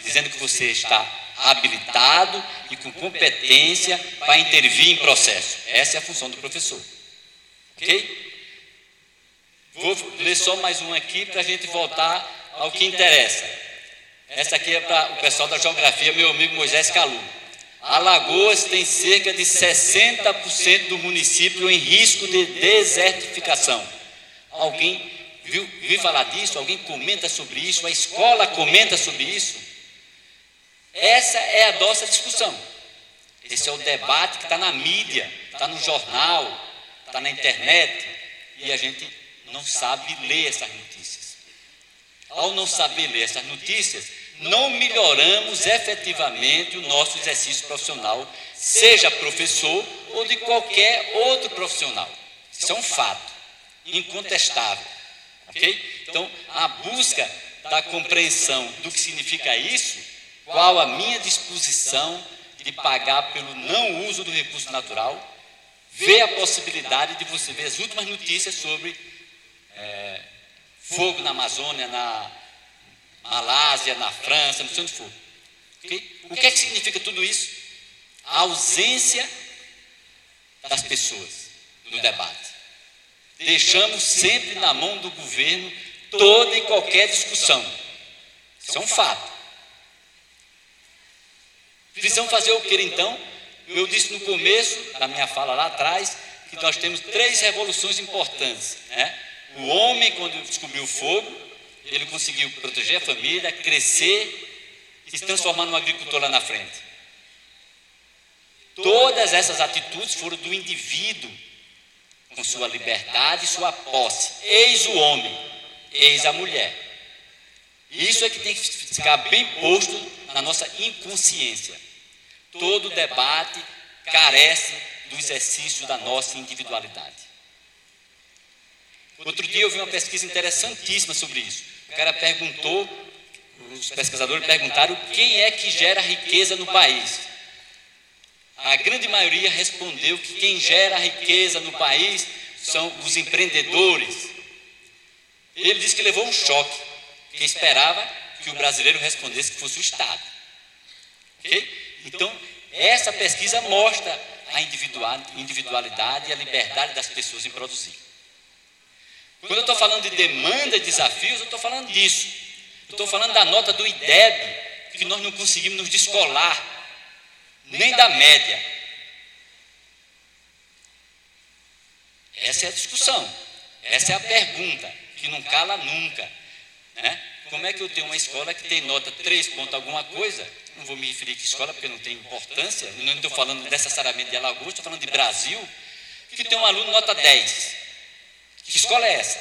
dizendo que você está habilitado e com competência para intervir em processo. Essa é a função do professor. Ok? Vou ler só mais um aqui para a gente voltar ao que interessa. Essa aqui é para o pessoal da geografia, meu amigo Moisés Calu. Alagoas tem cerca de sessenta por cento do município em risco de desertificação. Alguém viu, viu falar disso? Alguém comenta sobre isso? A escola comenta sobre isso? Essa é a nossa discussão. Esse é o debate que está na mídia, está no jornal, está na internet, e a gente não sabe ler essas notícias. Ao não saber ler essas notícias, não melhoramos efetivamente o nosso exercício profissional, seja professor ou de qualquer outro profissional. Isso é um fato incontestável. Okay? Então, a busca da compreensão do que significa isso, qual a minha disposição de pagar pelo não uso do recurso natural, ver a possibilidade de você ver as últimas notícias sobre é, fogo na Amazônia, na Malásia, na França, não sei onde for. Okay? O que é que significa tudo isso? A ausência das pessoas no debate. Deixamos sempre na mão do governo toda e qualquer discussão. Isso é um fato. Precisamos fazer o que então? Eu disse no começo da minha fala lá atrás que nós temos três revoluções importantes, né? O homem, quando descobriu o fogo, ele conseguiu proteger a família, crescer e se transformar num agricultor lá na frente. Todas essas atitudes foram do indivíduo, com sua liberdade e sua posse. Eis o homem, eis a mulher. Isso é que tem que ficar bem posto na nossa inconsciência. Todo debate carece do exercício da nossa individualidade. Outro dia eu vi uma pesquisa interessantíssima sobre isso. O cara perguntou, os pesquisadores perguntaram quem é que gera riqueza no país. A grande maioria respondeu que quem gera riqueza no país são os empreendedores. Ele disse que levou um choque, que esperava que o brasileiro respondesse que fosse o Estado. Ok? Então, essa pesquisa mostra a individualidade e a liberdade das pessoas em produzir. Quando eu estou falando de demanda e desafios, eu estou falando disso. Eu estou falando da nota do I D E B, que nós não conseguimos nos descolar, nem da média. Essa é a discussão, essa é a pergunta, que não cala nunca, né? Como é que eu tenho uma escola que tem nota três ponto alguma coisa? Não vou me referir a que escola, porque não tem importância, não estou falando necessariamente de Alagoas, estou falando de Brasil, que tem um aluno nota dez. Que escola é essa?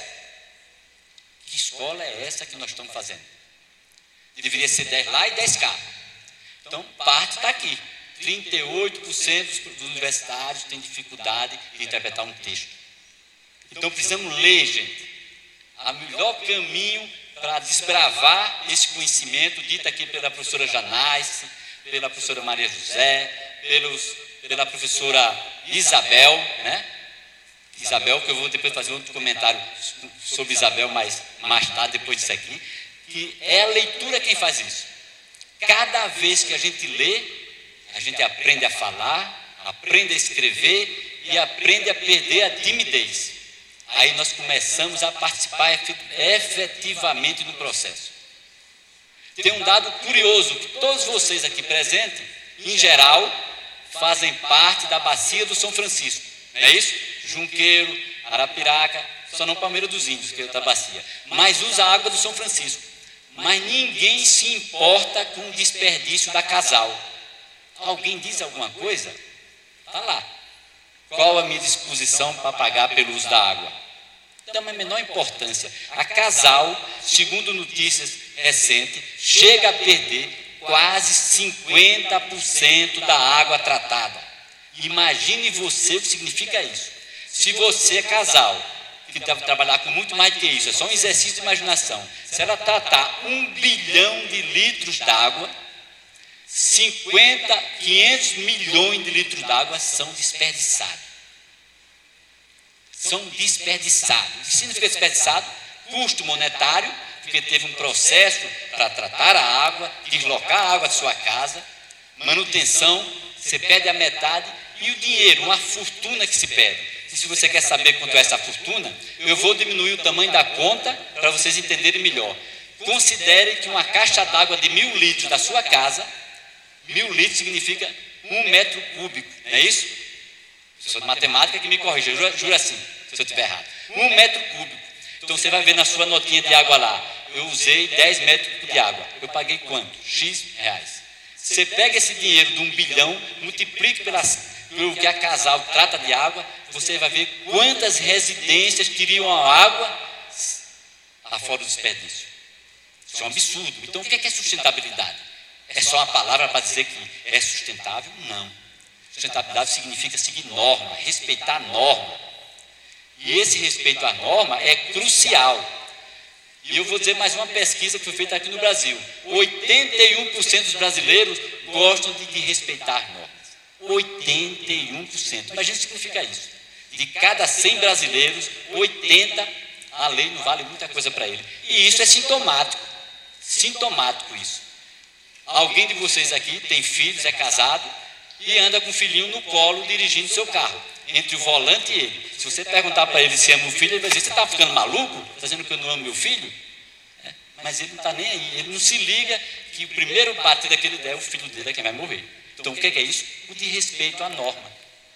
Que escola é essa que nós estamos fazendo? Deveria ser dez lá e dez cá. Então, parte está aqui. trinta e oito por cento dos universitários têm dificuldade de interpretar um texto. Então, precisamos ler, gente. O melhor caminho para desbravar esse conhecimento, dito aqui pela professora Janais, pela professora Maria José, pelos, pela professora Isabel, né? Isabel, que eu vou depois fazer outro comentário sobre Isabel mais, mais tarde, depois disso aqui, que é a leitura quem faz isso. Cada vez que a gente lê, a gente aprende a falar, aprende a escrever e aprende a perder a timidez. Aí nós começamos a participar efetivamente do processo. Tem um dado curioso, que todos vocês aqui presentes, em geral, fazem parte da bacia do São Francisco, não é isso? Junqueiro, Arapiraca, só não Palmeira dos Índios, que é outra bacia, mas usa a água do São Francisco. Mas ninguém se importa com o desperdício da Casal. Alguém diz alguma coisa? Está lá. Qual a minha disposição para pagar pelo uso da água? Então, é a menor importância. A Casal, segundo notícias recentes, chega a perder quase cinquenta por cento da água tratada. Imagine você o que significa isso. Se você é casal, que deve trabalhar com muito mais do que isso, é só um exercício de imaginação. Se ela tratar um bilhão de litros d'água, cinquenta, quinhentos milhões de litros d'água são desperdiçados. São desperdiçados. O que significa desperdiçado? Custo monetário porque teve um processo para tratar a água, deslocar a água de sua casa, manutenção, você pede a metade, e o dinheiro, uma fortuna que se pede. E se você quer saber quanto é essa fortuna, eu vou diminuir o tamanho da conta para vocês entenderem melhor. Considere que uma caixa d'água de mil litros da sua casa, mil litros significa um metro cúbico, não é isso? Professor de matemática que me corrija, eu juro, juro assim, se eu estiver errado. Um metro cúbico. Então você vai ver na sua notinha de água lá, eu usei dez metros cúbicos de água. Eu paguei quanto? X reais. Você pega esse dinheiro de um bilhão, multiplica pelas, pelo que a Casal trata de água, você vai ver quantas residências teriam a água afora do desperdício. Isso é um absurdo. Então o que é sustentabilidade? É só uma palavra para dizer que é sustentável? Não. Sustentabilidade significa seguir norma, respeitar a norma. E esse respeito à norma é crucial. E eu vou dizer mais uma pesquisa que foi feita aqui no Brasil. oitenta e um por cento dos brasileiros gostam de, de respeitar as normas. oitenta e um por cento. Imagina o que significa isso. De cada cem brasileiros, oitenta, a lei não vale muita coisa para ele. E isso é sintomático. Sintomático isso. Alguém de vocês aqui tem filhos, é casado e anda com o filhinho no colo dirigindo seu carro, entre o volante e ele. Se você perguntar para ele se ama o filho, ele vai dizer: você está ficando maluco? Está dizendo que eu não amo meu filho? É, mas ele não está nem aí, ele não se liga que o primeiro batida que ele der, o filho dele é quem vai morrer. Então o que é isso? O de respeito à norma.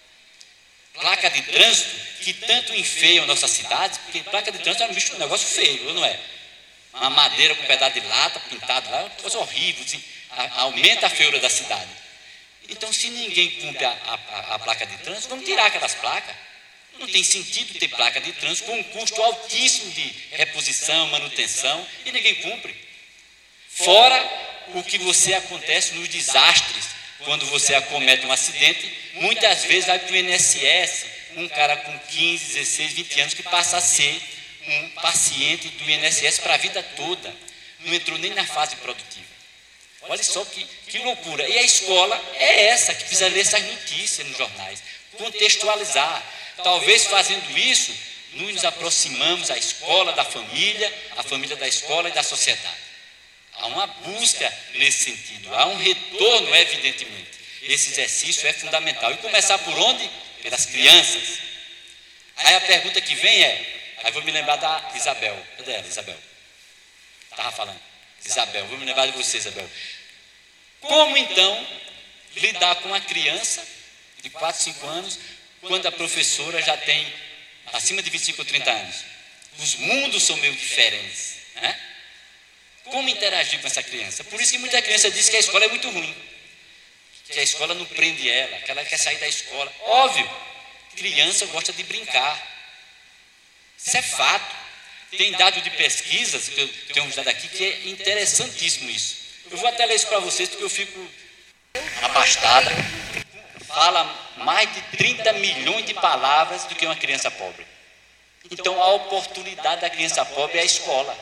Placa de trânsito que tanto enfeiam nossa cidade, porque placa de trânsito é um bicho, um negócio feio, não é? Uma madeira com um pedaço de lata pintado lá, é uma coisa horrível, assim, a, aumenta a feiura da cidade. Então, se ninguém cumpre a, a, a placa de trânsito, vamos tirar aquelas placas. Não tem sentido ter placa de trânsito com um custo altíssimo de reposição, manutenção, e ninguém cumpre. Fora o que você acontece nos desastres, quando você acomete um acidente, muitas vezes vai para o I N S S, um cara com quinze, dezesseis, vinte anos que passa a ser um paciente do I N S S para a vida toda, não entrou nem na fase produtiva. Olha só que, que loucura. E a escola é essa que precisa ler essas notícias nos jornais, contextualizar. Talvez fazendo isso, nos aproximamos a escola da família, a família da escola e da sociedade. Há uma busca nesse sentido, há um retorno, evidentemente. Esse exercício é fundamental. E começar por onde? Pelas crianças. Aí a pergunta que vem é, aí vou me lembrar da Isabel. Cadê ela, Isabel? Estava falando. Isabel, vou me lembrar de você, Isabel. Como então lidar com uma criança de quatro, cinco anos, quando a professora já tem acima de vinte e cinco ou trinta anos? Os mundos são meio diferentes, né? Como interagir com essa criança? Por isso que muita criança diz que a escola é muito ruim, que a escola não prende ela, que ela quer sair da escola. Óbvio, criança gosta de brincar. Isso é fato. Tem dado de pesquisas, que eu tenho um dado aqui, que é interessantíssimo isso. Eu vou até ler isso para vocês, porque eu fico abastada. Fala mais de trinta milhões de palavras do que uma criança pobre. Então, a oportunidade da criança pobre é a escola.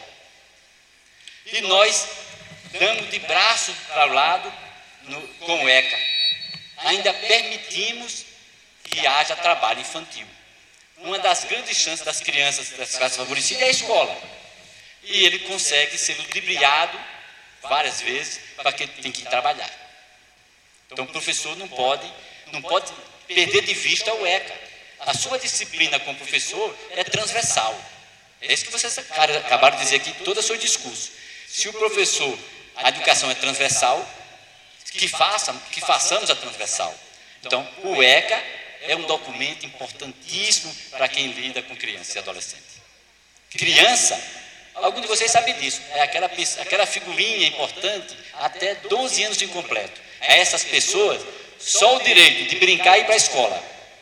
E nós damos de braço para o lado no, com o ECA. Ainda permitimos que haja trabalho infantil. Uma das grandes chances das crianças das classes favorecidas é a escola. E ele consegue ser ludibriado várias vezes para que ele tem que ir trabalhar. Então o professor não pode, não pode perder de vista o ECA. A sua disciplina como professor é transversal. É isso que vocês acabaram de dizer aqui em todo o seu discurso. Se o professor, a educação é transversal, que, faça, que façamos a transversal. Então o ECA é um documento importantíssimo para quem lida com criança e adolescente. Criança, algum de vocês sabe disso, é aquela, aquela figurinha importante até doze anos de incompleto. A essas pessoas, só o direito de brincar e ir para a escola.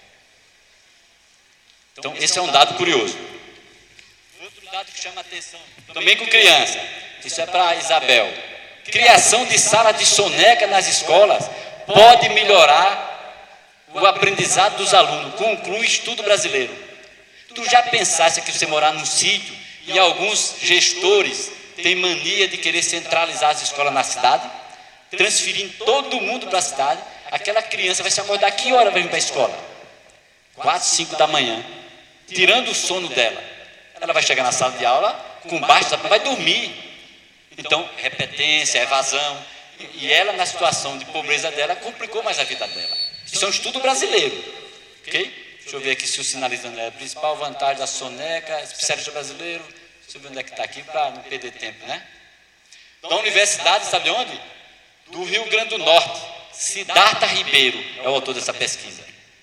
Então, esse é um dado curioso. Outro dado que chama a atenção, também com criança, isso é para a Isabel. Criação de sala de soneca nas escolas pode melhorar o aprendizado dos alunos, conclui o estudo brasileiro. Tu já pensaste que você morar num sítio e alguns gestores têm mania de querer centralizar as escolas na cidade, transferindo todo mundo para a cidade? Aquela criança vai se acordar que hora vai vir para a escola? Quatro, cinco da manhã, tirando o sono dela. Ela vai chegar na sala de aula com baixo, vai dormir. Então, repetência, evasão. E ela, na situação de pobreza dela, complicou mais a vida dela. Isso é um estudo brasileiro. Ok? Deixa eu ver aqui se o sinalizando é a principal vantagem da soneca, especialista brasileiro. Deixa eu ver onde é que está aqui para não perder tempo, né? Da universidade, sabe de onde? Do Rio Grande do Norte. Siddhartha Ribeiro é o autor dessa pesquisa.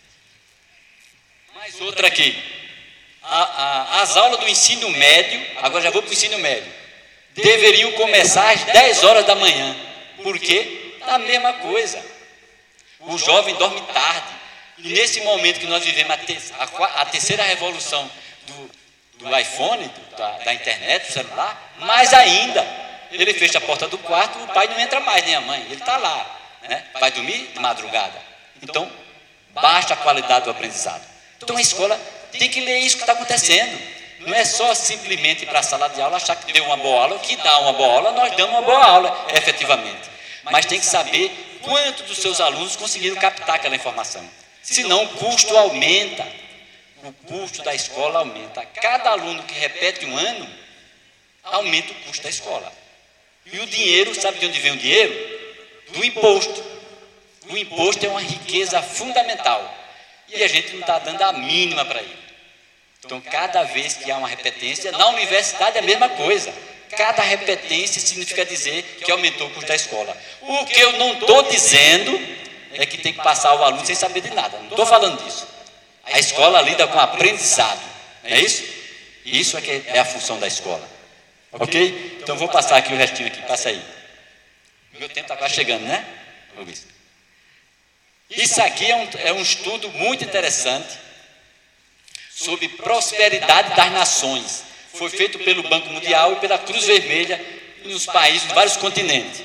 Mais outra aqui. A, a, as aulas do ensino médio, agora já vou para o ensino médio, deveriam começar às dez horas da manhã. Por quê? A mesma coisa. O jovem dorme tarde. E nesse momento que nós vivemos a, te, a, a terceira revolução do, do iPhone, do, da, da internet, do celular, mais ainda, ele fecha a porta do quarto, o pai não entra mais, nem a mãe, ele está lá, né? Vai dormir de madrugada. Então, baixa a qualidade do aprendizado. Então a escola tem que ler isso que está acontecendo. Não é só simplesmente ir para a sala de aula achar que deu uma boa aula, que dá uma boa aula, nós damos uma boa aula, efetivamente. Mas tem que saber quanto dos seus alunos conseguiram captar aquela informação. Senão o custo aumenta. O custo da escola aumenta. Cada aluno que repete um ano, aumenta o custo da escola. E o dinheiro, sabe de onde vem o dinheiro? Do imposto. O imposto é uma riqueza fundamental. E a gente não está dando a mínima para ele. Então, cada vez que há uma repetência, na universidade é a mesma coisa. Cada repetência significa dizer que aumentou o custo da escola. O que eu não estou dizendo é que tem que passar o aluno sem saber de nada. Não estou falando disso. A escola lida com aprendizado. Não é isso? Isso é que é a função da escola. Ok? Então, vou passar aqui o restinho aqui. Passa aí. Meu tempo está quase chegando, né? Luiz? Isso aqui é um, é um estudo muito interessante sobre prosperidade das nações. Foi feito pelo Banco Mundial e pela Cruz Vermelha nos países, nos vários continentes.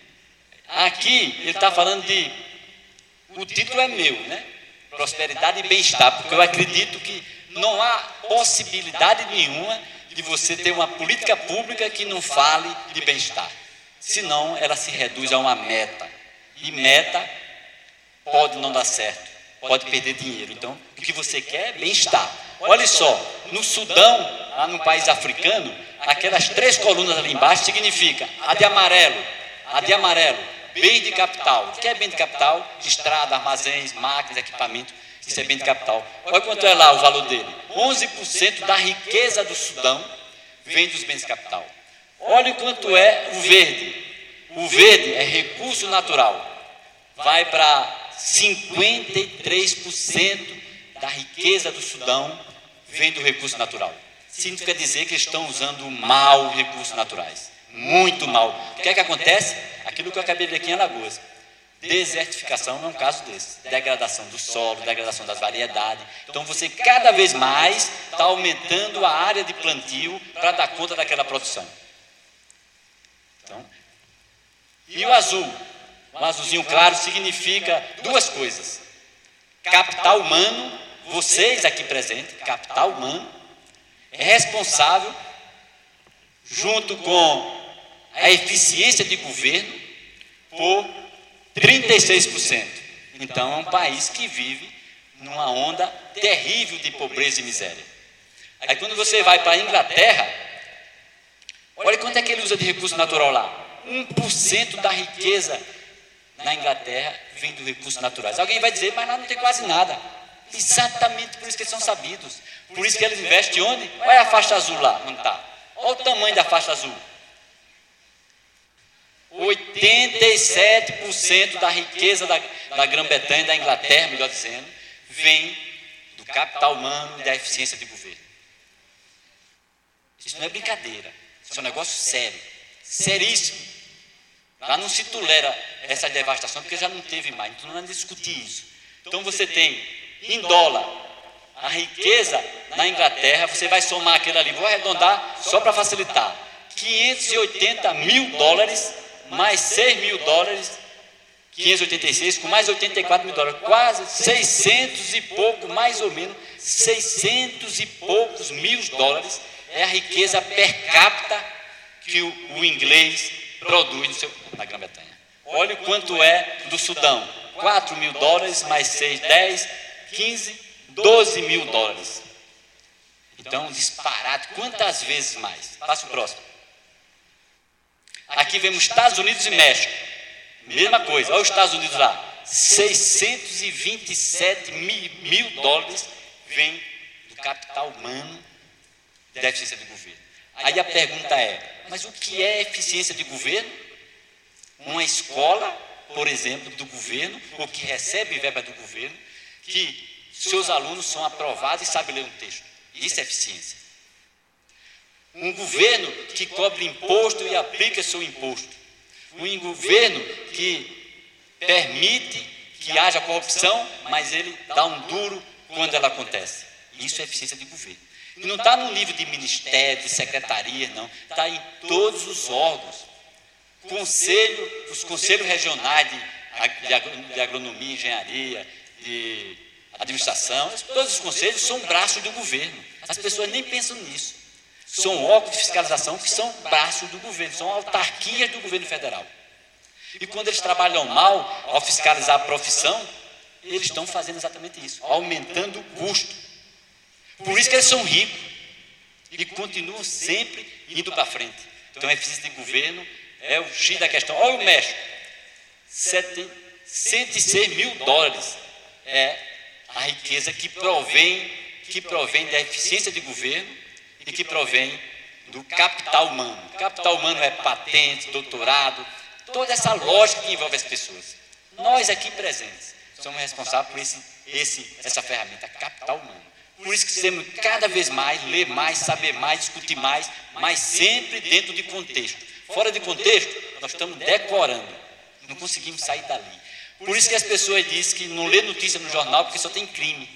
Aqui ele está falando de, o título é meu, né? Prosperidade e bem-estar, porque eu acredito que não há possibilidade nenhuma de você ter uma política pública que não fale de bem-estar. Senão ela se reduz a uma meta. E meta pode não dar certo, pode perder dinheiro. Então, o que você quer é bem-estar. Olha só, no Sudão, lá no país africano, aquelas três colunas ali embaixo significa a de amarelo, a de amarelo, bem de capital. O que é bem de capital? Estrada, armazéns, máquinas, equipamento, isso é bem de capital. Olha quanto é lá o valor dele. onze por cento da riqueza do Sudão vem dos bens de capital. Olha quanto é o verde. O verde é recurso natural. Vai para cinquenta e três por cento da riqueza do Sudão vem do recurso natural. Significa dizer que estão usando mal recursos naturais. Muito mal. O que é que acontece? Aquilo que eu acabei de ver aqui em Alagoas. Desertificação é um caso desse. Degradação do solo, degradação das variedades. Então você cada vez mais está aumentando a área de plantio para dar conta daquela produção. Então, e o azul? O azulzinho claro significa duas coisas. Capital humano, vocês aqui presentes, capital humano, é responsável, junto com a eficiência de governo, por trinta e seis por cento. Então é um país que vive numa onda terrível de pobreza e miséria. Aí quando você vai para a Inglaterra, olha quanto é que ele usa de recurso natural lá. um por cento da riqueza na Inglaterra vem dos recursos naturais. Alguém vai dizer, mas lá não tem quase nada. Exatamente por isso que eles são sabidos. Por isso que eles investem onde? Olha a faixa azul lá, onde está. Olha o tamanho da faixa azul. oitenta e sete por cento da riqueza da, da Grã-Bretanha, da Inglaterra, melhor dizendo, vem do capital humano e da eficiência de governo. Isso não é brincadeira. Isso é um negócio sério. Seríssimo. Lá não se tolera essa devastação, porque já não teve mais. Então não é discutir isso. Então você tem, em dólar, a riqueza na Inglaterra, você vai somar aquilo ali, vou arredondar só para facilitar. quinhentos e oitenta mil dólares, mais seis mil dólares, quinhentos e oitenta e seis, com mais oitenta e quatro mil dólares, quase seiscentos e pouco, mais ou menos, seiscentos e poucos mil dólares é a riqueza per capita que o, o inglês produz no seu, na Grã-Bretanha. Olha o quanto é do Sudão, quatro mil dólares, mais seis, dez, quinze, doze mil dólares. Então, disparate, quantas vezes mais? Passa o próximo. Aqui vemos Estados Unidos e México. Mesma coisa, olha os Estados Unidos lá. seiscentos e vinte e sete mil, mil dólares vem do capital humano da eficiência de governo. Aí a pergunta é, mas o que é eficiência de governo? Uma escola, por exemplo, do governo, ou que recebe verba do governo, que seus alunos são aprovados e sabem ler um texto. Isso é eficiência. Um governo que cobre imposto e aplica seu imposto. Um governo que permite que haja corrupção, mas ele dá um duro quando ela acontece. Isso é eficiência de governo. E não está no nível de ministério, de secretaria, não. Está em todos os órgãos. Conselho, os conselhos regionais de, de agronomia, engenharia, de administração, todos os conselhos são braços do governo. As pessoas nem pensam nisso. São órgãos de fiscalização que são braços do governo, são autarquias do governo federal. E quando eles trabalham mal, ao fiscalizar a profissão, eles estão fazendo exatamente isso, aumentando o custo. Por isso que eles são ricos e continuam sempre indo para frente. Então, a eficiência de governo é o X da questão. Olha o México, cento e seis mil dólares é a riqueza que provém, que provém da eficiência de governo e que provém do capital humano. O capital humano é patente, doutorado, toda essa lógica que envolve as pessoas. Nós aqui presentes somos responsáveis por esse, esse, essa ferramenta, capital humano. Por isso que temos cada vez mais, ler mais, saber mais, discutir mais, mas sempre dentro de contexto. Fora de contexto, nós estamos decorando, não conseguimos sair dali. Por isso que as pessoas dizem que não lê notícia no jornal porque só tem crime,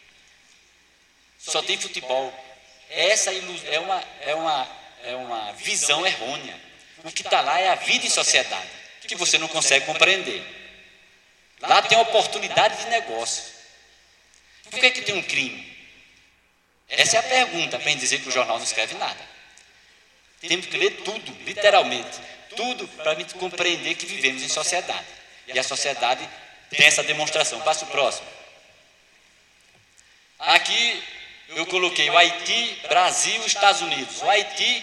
só tem futebol. Essa é uma, é uma, é uma visão errônea. O que está lá é a vida em sociedade, que você não consegue compreender. Lá tem oportunidade de negócio. Por que que tem um crime? Essa é a pergunta, para dizer que o jornal não escreve nada. Temos que ler tudo, literalmente, tudo para a gente compreender que vivemos em sociedade. E a sociedade tem essa demonstração. Passa o próximo. Aqui eu coloquei o Haiti, Brasil e Estados Unidos. O Haiti,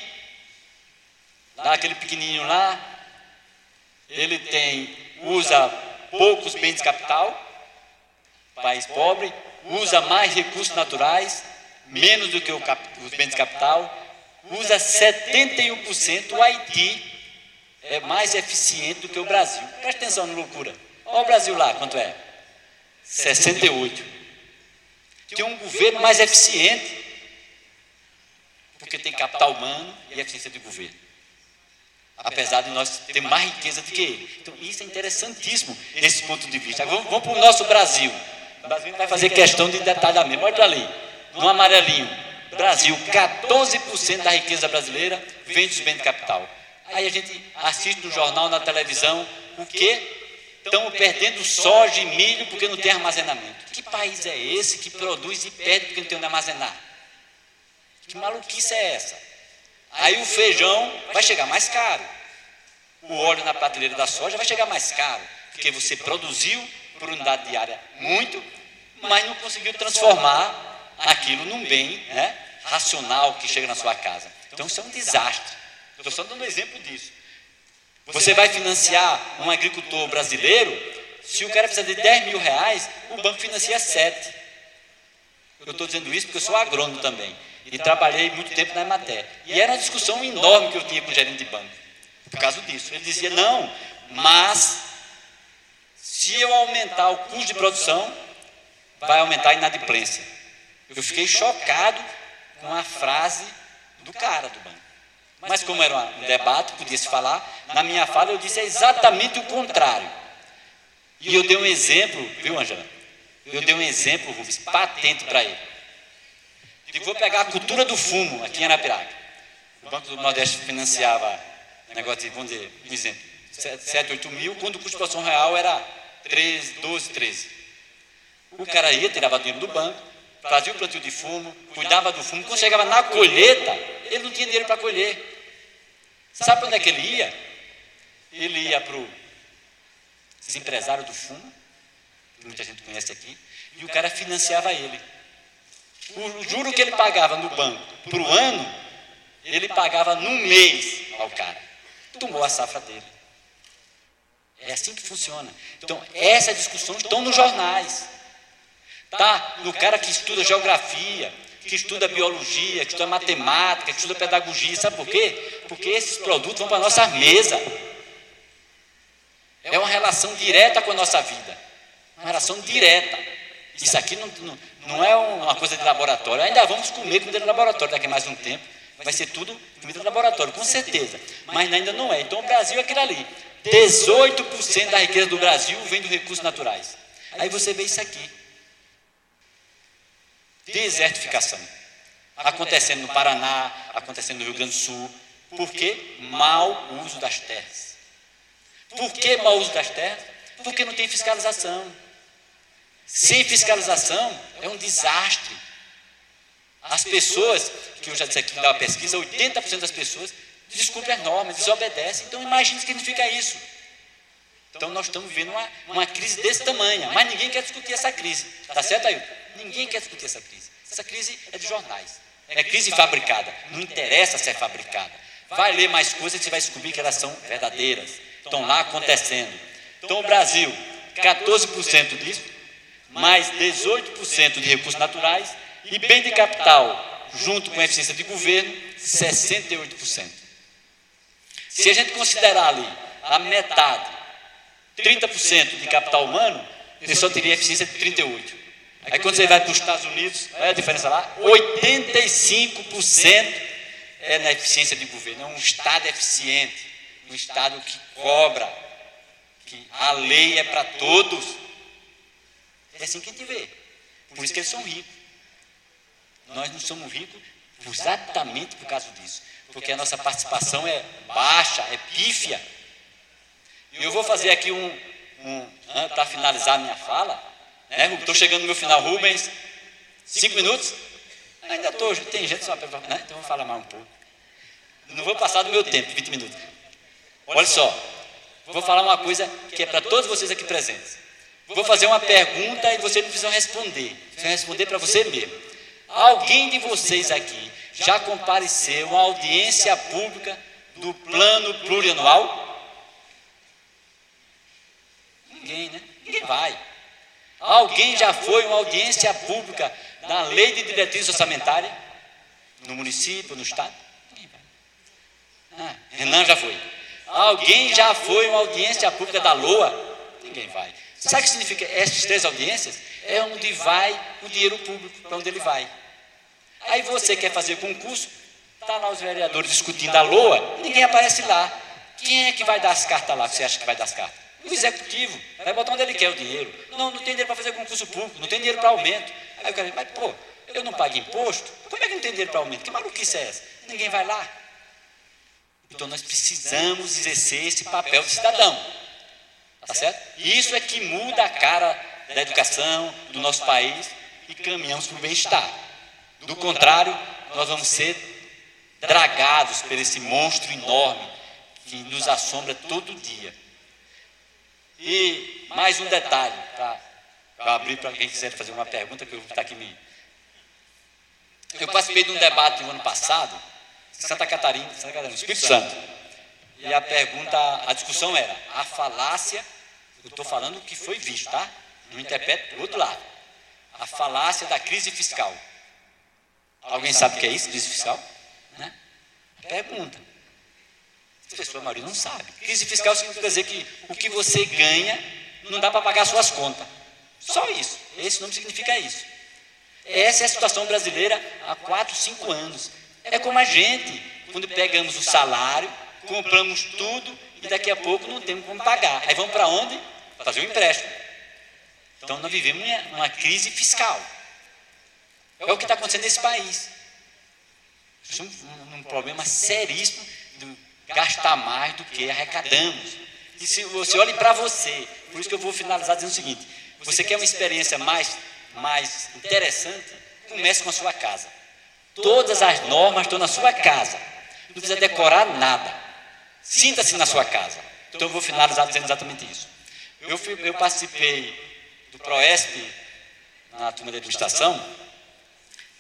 lá aquele pequenininho lá, ele tem, usa poucos bens de capital, país pobre, usa mais recursos naturais, menos do que o cap, os bens de capital, usa setenta e um por cento. O Haiti é mais eficiente do que o Brasil. Presta atenção na loucura. Olha o Brasil lá, quanto é? sessenta e oito. Tem um governo mais eficiente, porque tem capital humano e eficiência de governo. Apesar de nós termos mais riqueza do que ele. Então, isso é interessantíssimo, esse ponto de vista. Vamos, vamos para o nosso Brasil. O Brasil vai fazer questão de detalhamento. Olha ali, no amarelinho. Brasil, quatorze por cento da riqueza brasileira vem dos bens de capital. Aí a gente assiste no jornal, na televisão, o quê? Estamos perdendo soja e milho porque não tem armazenamento. Que país é esse que produz e perde porque não tem onde armazenar? Que maluquice é essa? Aí o feijão vai chegar mais caro. O óleo na prateleira da soja vai chegar mais caro, porque você produziu por unidade diária muito, mas não conseguiu transformar aquilo num bem, né, racional que chega na sua casa. Então isso é um desastre. Estou só dando um exemplo disso. Você vai financiar um agricultor brasileiro, se o cara precisa de dez mil reais, o banco financia sete. Eu estou dizendo isso porque eu sou agrônomo também. E trabalhei muito tempo na Emater. E era uma discussão enorme que eu tinha com o gerente de banco. Por causa disso. Ele dizia, não, mas se eu aumentar o custo de produção, vai aumentar a inadimplência. Eu fiquei chocado com a frase do cara do banco. Mas como era um debate, podia se falar, na minha fala eu disse exatamente o contrário. E eu dei um exemplo, viu, Ângela? Eu dei um exemplo, Rubens, patente para ele. E vou pegar a cultura do fumo aqui em Arapiraca. O Banco do Nordeste financiava negócio de, vamos dizer, um exemplo, sete, oito mil, quando o custo de produção real era treze, doze, treze. O cara ia, tirava dinheiro do banco, fazia o plantio de fumo, cuidava do fumo. Quando chegava na colheita, ele não tinha dinheiro para colher. Sabe para onde é que ele ia? Ele ia para o empresário do fumo, que muita gente conhece aqui, e o cara financiava ele. O juro que ele pagava no banco para o ano, ele pagava num mês ao cara. Tomou a safra dele. É assim que funciona. Então, essa discussão estão nos jornais. Tá? No cara que estuda geografia, que estuda biologia, que estuda matemática, que estuda pedagogia. Sabe por quê? Porque esses produtos vão para a nossa mesa. É uma relação direta com a nossa vida. Uma relação direta. Isso aqui não, não, não é uma coisa de laboratório. Ainda vamos comer comida de laboratório daqui a mais um tempo. Vai ser tudo comida de laboratório, com certeza. Mas ainda não é. Então o Brasil é aquilo ali. dezoito por cento da riqueza do Brasil vem dos recursos naturais. Aí você vê isso aqui. Desertificação. Acontecendo no Paraná, acontecendo no Rio Grande do Sul. Por quê? Mau uso das terras. Por que mau uso das terras? Porque não tem fiscalização. Sem fiscalização é um desastre. As pessoas, que eu já disse aqui na pesquisa, oitenta por cento das pessoas descumprem as normas, desobedecem. Então imagine o que significa isso. Então nós estamos vivendo uma, uma crise desse tamanho, mas ninguém quer discutir essa crise. Está certo, Ailton? Ninguém quer discutir essa crise. Essa crise é de jornais. É crise fabricada. Não interessa se é fabricada. Vai ler mais coisas e você vai descobrir que elas são verdadeiras. Estão lá acontecendo. Então o Brasil, quatorze por cento disso, mais dezoito por cento de recursos naturais e bem de capital, junto com a eficiência de governo, sessenta e oito por cento. Se a gente considerar ali a metade, trinta por cento de capital humano, ele só teria eficiência de trinta e oito por cento. Aí quando você vai para os Estados Unidos, olha a diferença lá, oitenta e cinco por cento é na eficiência de governo. É um Estado eficiente, um Estado que cobra, que a lei é para todos. É assim que a gente vê. Por isso que eles são ricos. Nós não somos ricos exatamente por causa disso. Porque a nossa participação é baixa, é pífia. E eu vou fazer aqui um, um para finalizar a minha fala, né? Estou chegando no meu final, Rubens. Cinco minutos? Ainda estou, tem gente só, né? Então vou falar mais um pouco. Não vou passar do meu tempo, vinte minutos. Olha só, vou falar uma coisa que é para todos vocês aqui presentes. Vou fazer uma pergunta e vocês não precisam responder. Precisam responder para você mesmo. Alguém de vocês aqui já compareceu a uma audiência pública do plano plurianual? Ninguém, né? Ninguém vai. Alguém já foi a uma audiência pública da lei de diretriz orçamentária? No município, no estado? Ninguém vai. Ah, Renan já foi. Alguém já foi a uma audiência pública da LOA? Ninguém vai. Sabe o que significa essas três audiências? É onde vai o dinheiro público, para onde ele vai. Aí você quer fazer concurso, está lá os vereadores discutindo a LOA, ninguém aparece lá. Quem é que vai dar as cartas lá, que você acha que vai dar as cartas? O executivo, vai botar onde ele quer o dinheiro. Não, não tem dinheiro para fazer concurso público, não tem dinheiro para aumento. Aí o cara diz, mas pô, eu não pago imposto, como é que não tem dinheiro para aumento? Que maluquice é essa? Ninguém vai lá. Então nós precisamos exercer esse papel de cidadão. Tá certo? Isso é que muda a cara da educação do nosso país e caminhamos para o bem-estar. Do contrário, nós vamos ser dragados por esse monstro enorme que nos assombra todo dia. E mais um detalhe, para abrir para quem quiser fazer uma pergunta, que eu vou estar aqui me... Eu participei de um debate no ano passado, em Santa Catarina, Santa Catarina, no Espírito Santo. E a pergunta, a discussão era a falácia. Eu estou falando o que foi visto, tá? Não interpreto do outro lado. A falácia da crise fiscal. Alguém sabe o que é isso, crise fiscal? Né? Pergunta. As pessoas, a maioria não sabe. Crise fiscal significa dizer que o que você ganha não dá para pagar suas contas. Só isso. Esse nome significa isso. Essa é a situação brasileira há quatro, cinco anos. É como a gente, quando pegamos o salário, compramos tudo e daqui a pouco não temos como pagar. Aí vamos para onde? Fazer um empréstimo. Então nós vivemos uma, uma crise fiscal. É o que está acontecendo nesse país. Estamos um, um problema seríssimo de gastar mais do que arrecadamos. E se você olha para você, por isso que eu vou finalizar dizendo o seguinte: você quer uma experiência mais, mais interessante? Comece com a sua casa. Todas as normas estão na sua casa. Não precisa decorar nada. Sinta-se na sua casa. Então eu vou finalizar dizendo exatamente isso. Eu, fui, eu participei do PROESP, na turma de administração,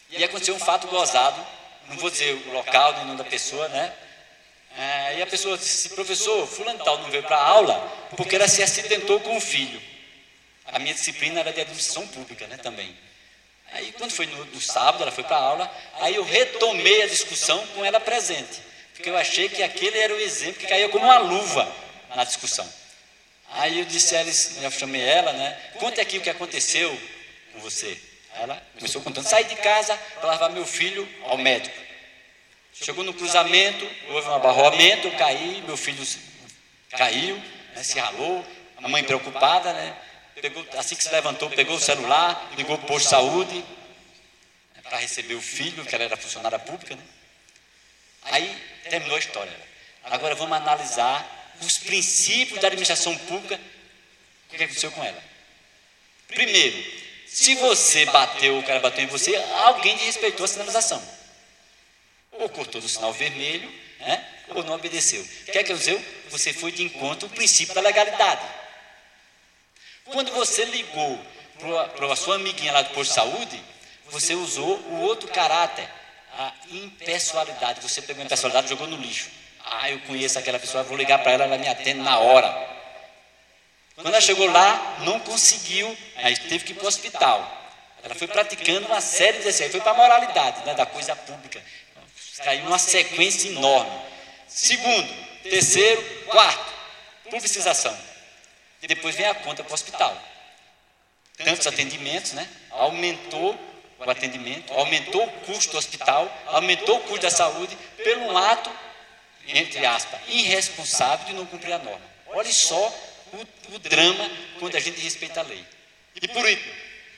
E aconteceu um fato gozado, não vou dizer o local, nem o nome da pessoa, né? É, e a pessoa disse, professor, fulano tal não veio para a aula porque ela se acidentou com o filho. A minha disciplina era de administração pública, né, também. Aí, quando foi no, no sábado, ela foi para a aula, aí eu retomei a discussão com ela presente, porque eu achei que aquele era o exemplo que caía como uma luva na discussão. Aí eu disse a ela, eu chamei ela, né, conte aqui o que aconteceu com você. Aí ela começou contando, saí de casa para levar meu filho ao médico. Chegou no cruzamento, houve um abarroamento, eu caí, meu filho caiu, né, se ralou, a mãe preocupada, né, pegou, assim que se levantou, pegou o celular, ligou para o posto de saúde, né, para receber o filho, que ela era funcionária pública, né. Aí terminou a história. Agora vamos analisar os princípios da administração pública, o que aconteceu com ela. Primeiro, se você bateu, o cara bateu em você, alguém desrespeitou a sinalização. Ou cortou do sinal vermelho, né, ou não obedeceu. O que é que eu dizer? Você foi de encontro ao princípio da legalidade. Quando você ligou para a sua amiguinha lá do posto de saúde, você usou o outro caráter, a impessoalidade. Você pegou a impessoalidade e jogou no lixo. Ah, eu conheço aquela pessoa, vou ligar para ela, ela me atende na hora. Quando ela chegou lá, não conseguiu, aí teve que ir para o hospital. Ela foi praticando uma série de exercícios, foi para a moralidade, né, da coisa pública. Caiu numa sequência enorme. Segundo, terceiro, quarto, publicização. E depois vem a conta para o hospital. Tantos atendimentos, né? Aumentou o atendimento, aumentou o custo do hospital, aumentou o custo da saúde, pelo um ato, entre aspas, irresponsável de não cumprir a norma. Olha só o, o drama quando a gente respeita a lei. E por último,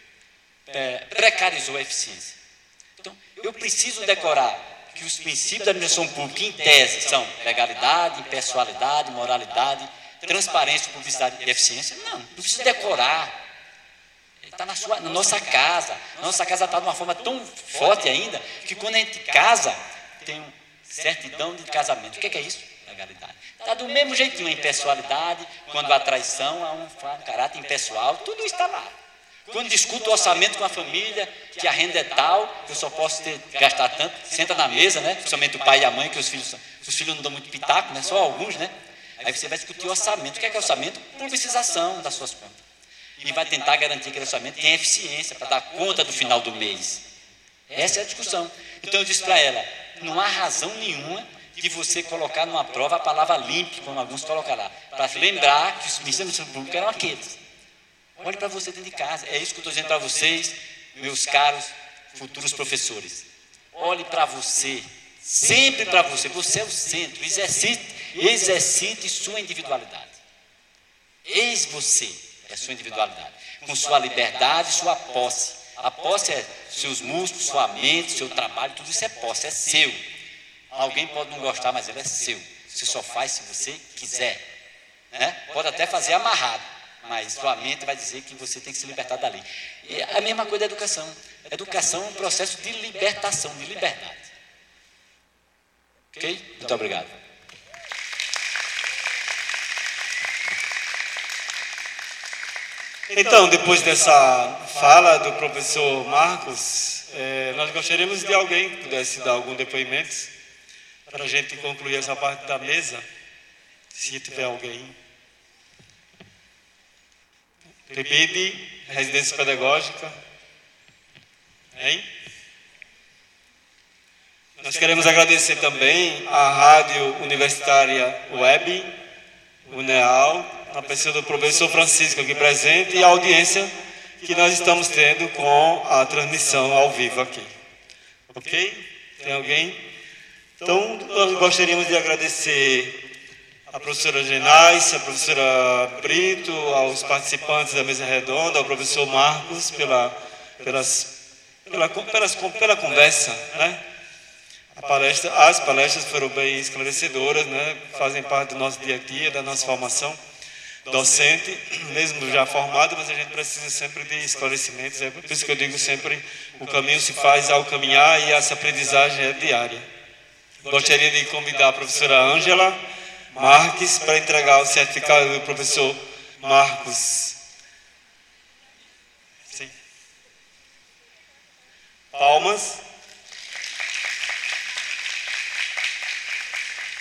é, precarizou a eficiência. Então, eu preciso decorar que os princípios da administração pública, em tese, são legalidade, impessoalidade, moralidade, transparência, publicidade e eficiência. Não, não precisa decorar. Está na, sua, na nossa casa. Nossa casa está de uma forma tão forte ainda, que quando a gente casa, tem um certidão de casamento. O que é, que é isso? Legalidade. Está do mesmo jeitinho a impessoalidade, quando há traição, há um, um caráter impessoal, tudo está lá. Quando discuto o orçamento com a família, que a renda é tal, eu só posso ter, gastar tanto, senta na mesa, né? Principalmente o pai e a mãe, que os filhos, os filhos não dão muito pitaco, né? Só alguns, né? Aí você vai discutir o orçamento. O que é, que é orçamento? Publicização das suas contas. E vai tentar garantir que aquele orçamento tenha eficiência para dar conta do final do mês. Essa é a discussão. Então eu disse para ela, não há razão nenhuma de você colocar numa prova a palavra limpe, como alguns colocam lá, para lembrar que os ministérios públicos eram aqueles. Olhe para você dentro de casa. É isso que eu estou dizendo para vocês, meus caros futuros professores. Olhe para você, sempre para você. Você é o centro. Exercite, exercite sua individualidade. Eis você, é a sua individualidade. Com sua liberdade, sua posse. A posse é seus músculos, sua mente, seu trabalho, tudo isso é posse, é seu. Alguém pode não gostar, mas ele é seu. Você só faz se você quiser. Né? Pode até fazer amarrado, mas sua mente vai dizer que você tem que se libertar da lei. E a mesma coisa da educação. Educação é um processo de libertação, de liberdade. Ok? Muito obrigado. Então, depois dessa fala do professor Marcos, eh, nós gostaríamos de alguém que pudesse dar algum depoimento para a gente concluir essa parte da mesa, se tiver alguém. P I B D, residência pedagógica. Hein? Nós queremos agradecer também à Rádio Universitária Web, o NEAL, a pessoa do professor Francisco aqui presente e a audiência que nós estamos tendo com a transmissão ao vivo aqui. Ok? Tem alguém? Então, nós gostaríamos de agradecer a professora Genais, a professora Brito, aos participantes da mesa redonda, ao professor Marcos, pela, pelas, pela, pelas, pela conversa, né? A palestra, as palestras foram bem esclarecedoras, né? Fazem parte do nosso dia a dia, da nossa formação docente, mesmo já formado, mas a gente precisa sempre de esclarecimentos. É por isso que eu digo sempre, o caminho se faz ao caminhar e essa aprendizagem é diária. Gostaria de convidar a professora Ângela Marques para entregar o certificado do professor Marcos. Sim. Palmas.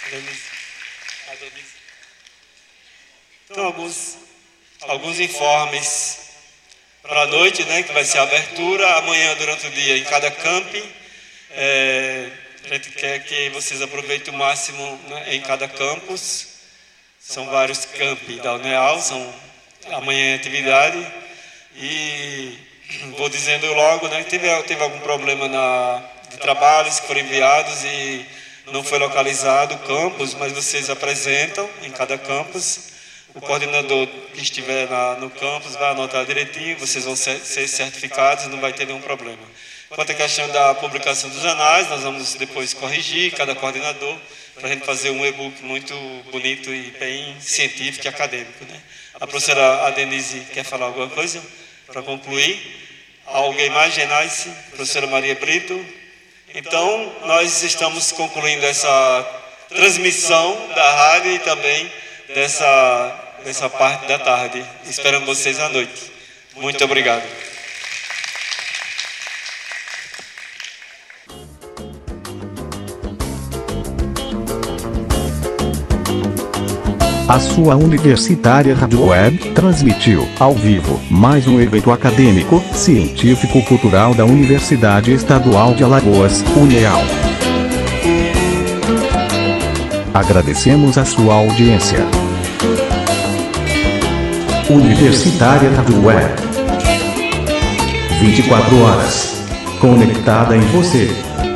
Então, alguns, alguns informes para a noite, né, que vai ser a abertura, amanhã durante o dia em cada camping. É, a gente quer que vocês aproveitem o máximo, né, em cada campus. São vários campi da UNEAL, são amanhã em atividade. E vou dizendo logo, né, teve, teve algum problema na, de trabalhos que foram enviados e não foi localizado o campus, mas vocês apresentam em cada campus. O coordenador que estiver na, no campus vai anotar direitinho, vocês vão ser, ser certificados e não vai ter nenhum problema. Quanto à questão da publicação dos anais, nós vamos depois corrigir cada coordenador para a gente fazer um e-book muito bonito e bem científico e acadêmico, né? A professora a Denise quer falar alguma coisa para concluir? Alguém mais, Genaice? Professora Maria Brito? Então, nós estamos concluindo essa transmissão da rádio e também dessa, dessa parte da tarde. Esperamos vocês à noite. Muito obrigado. A sua Universitária Rádio Web transmitiu, ao vivo, mais um evento acadêmico, científico cultural da Universidade Estadual de Alagoas, UNEAL. Agradecemos a sua audiência. Universitária Rádio Web. vinte e quatro horas. Conectada em você.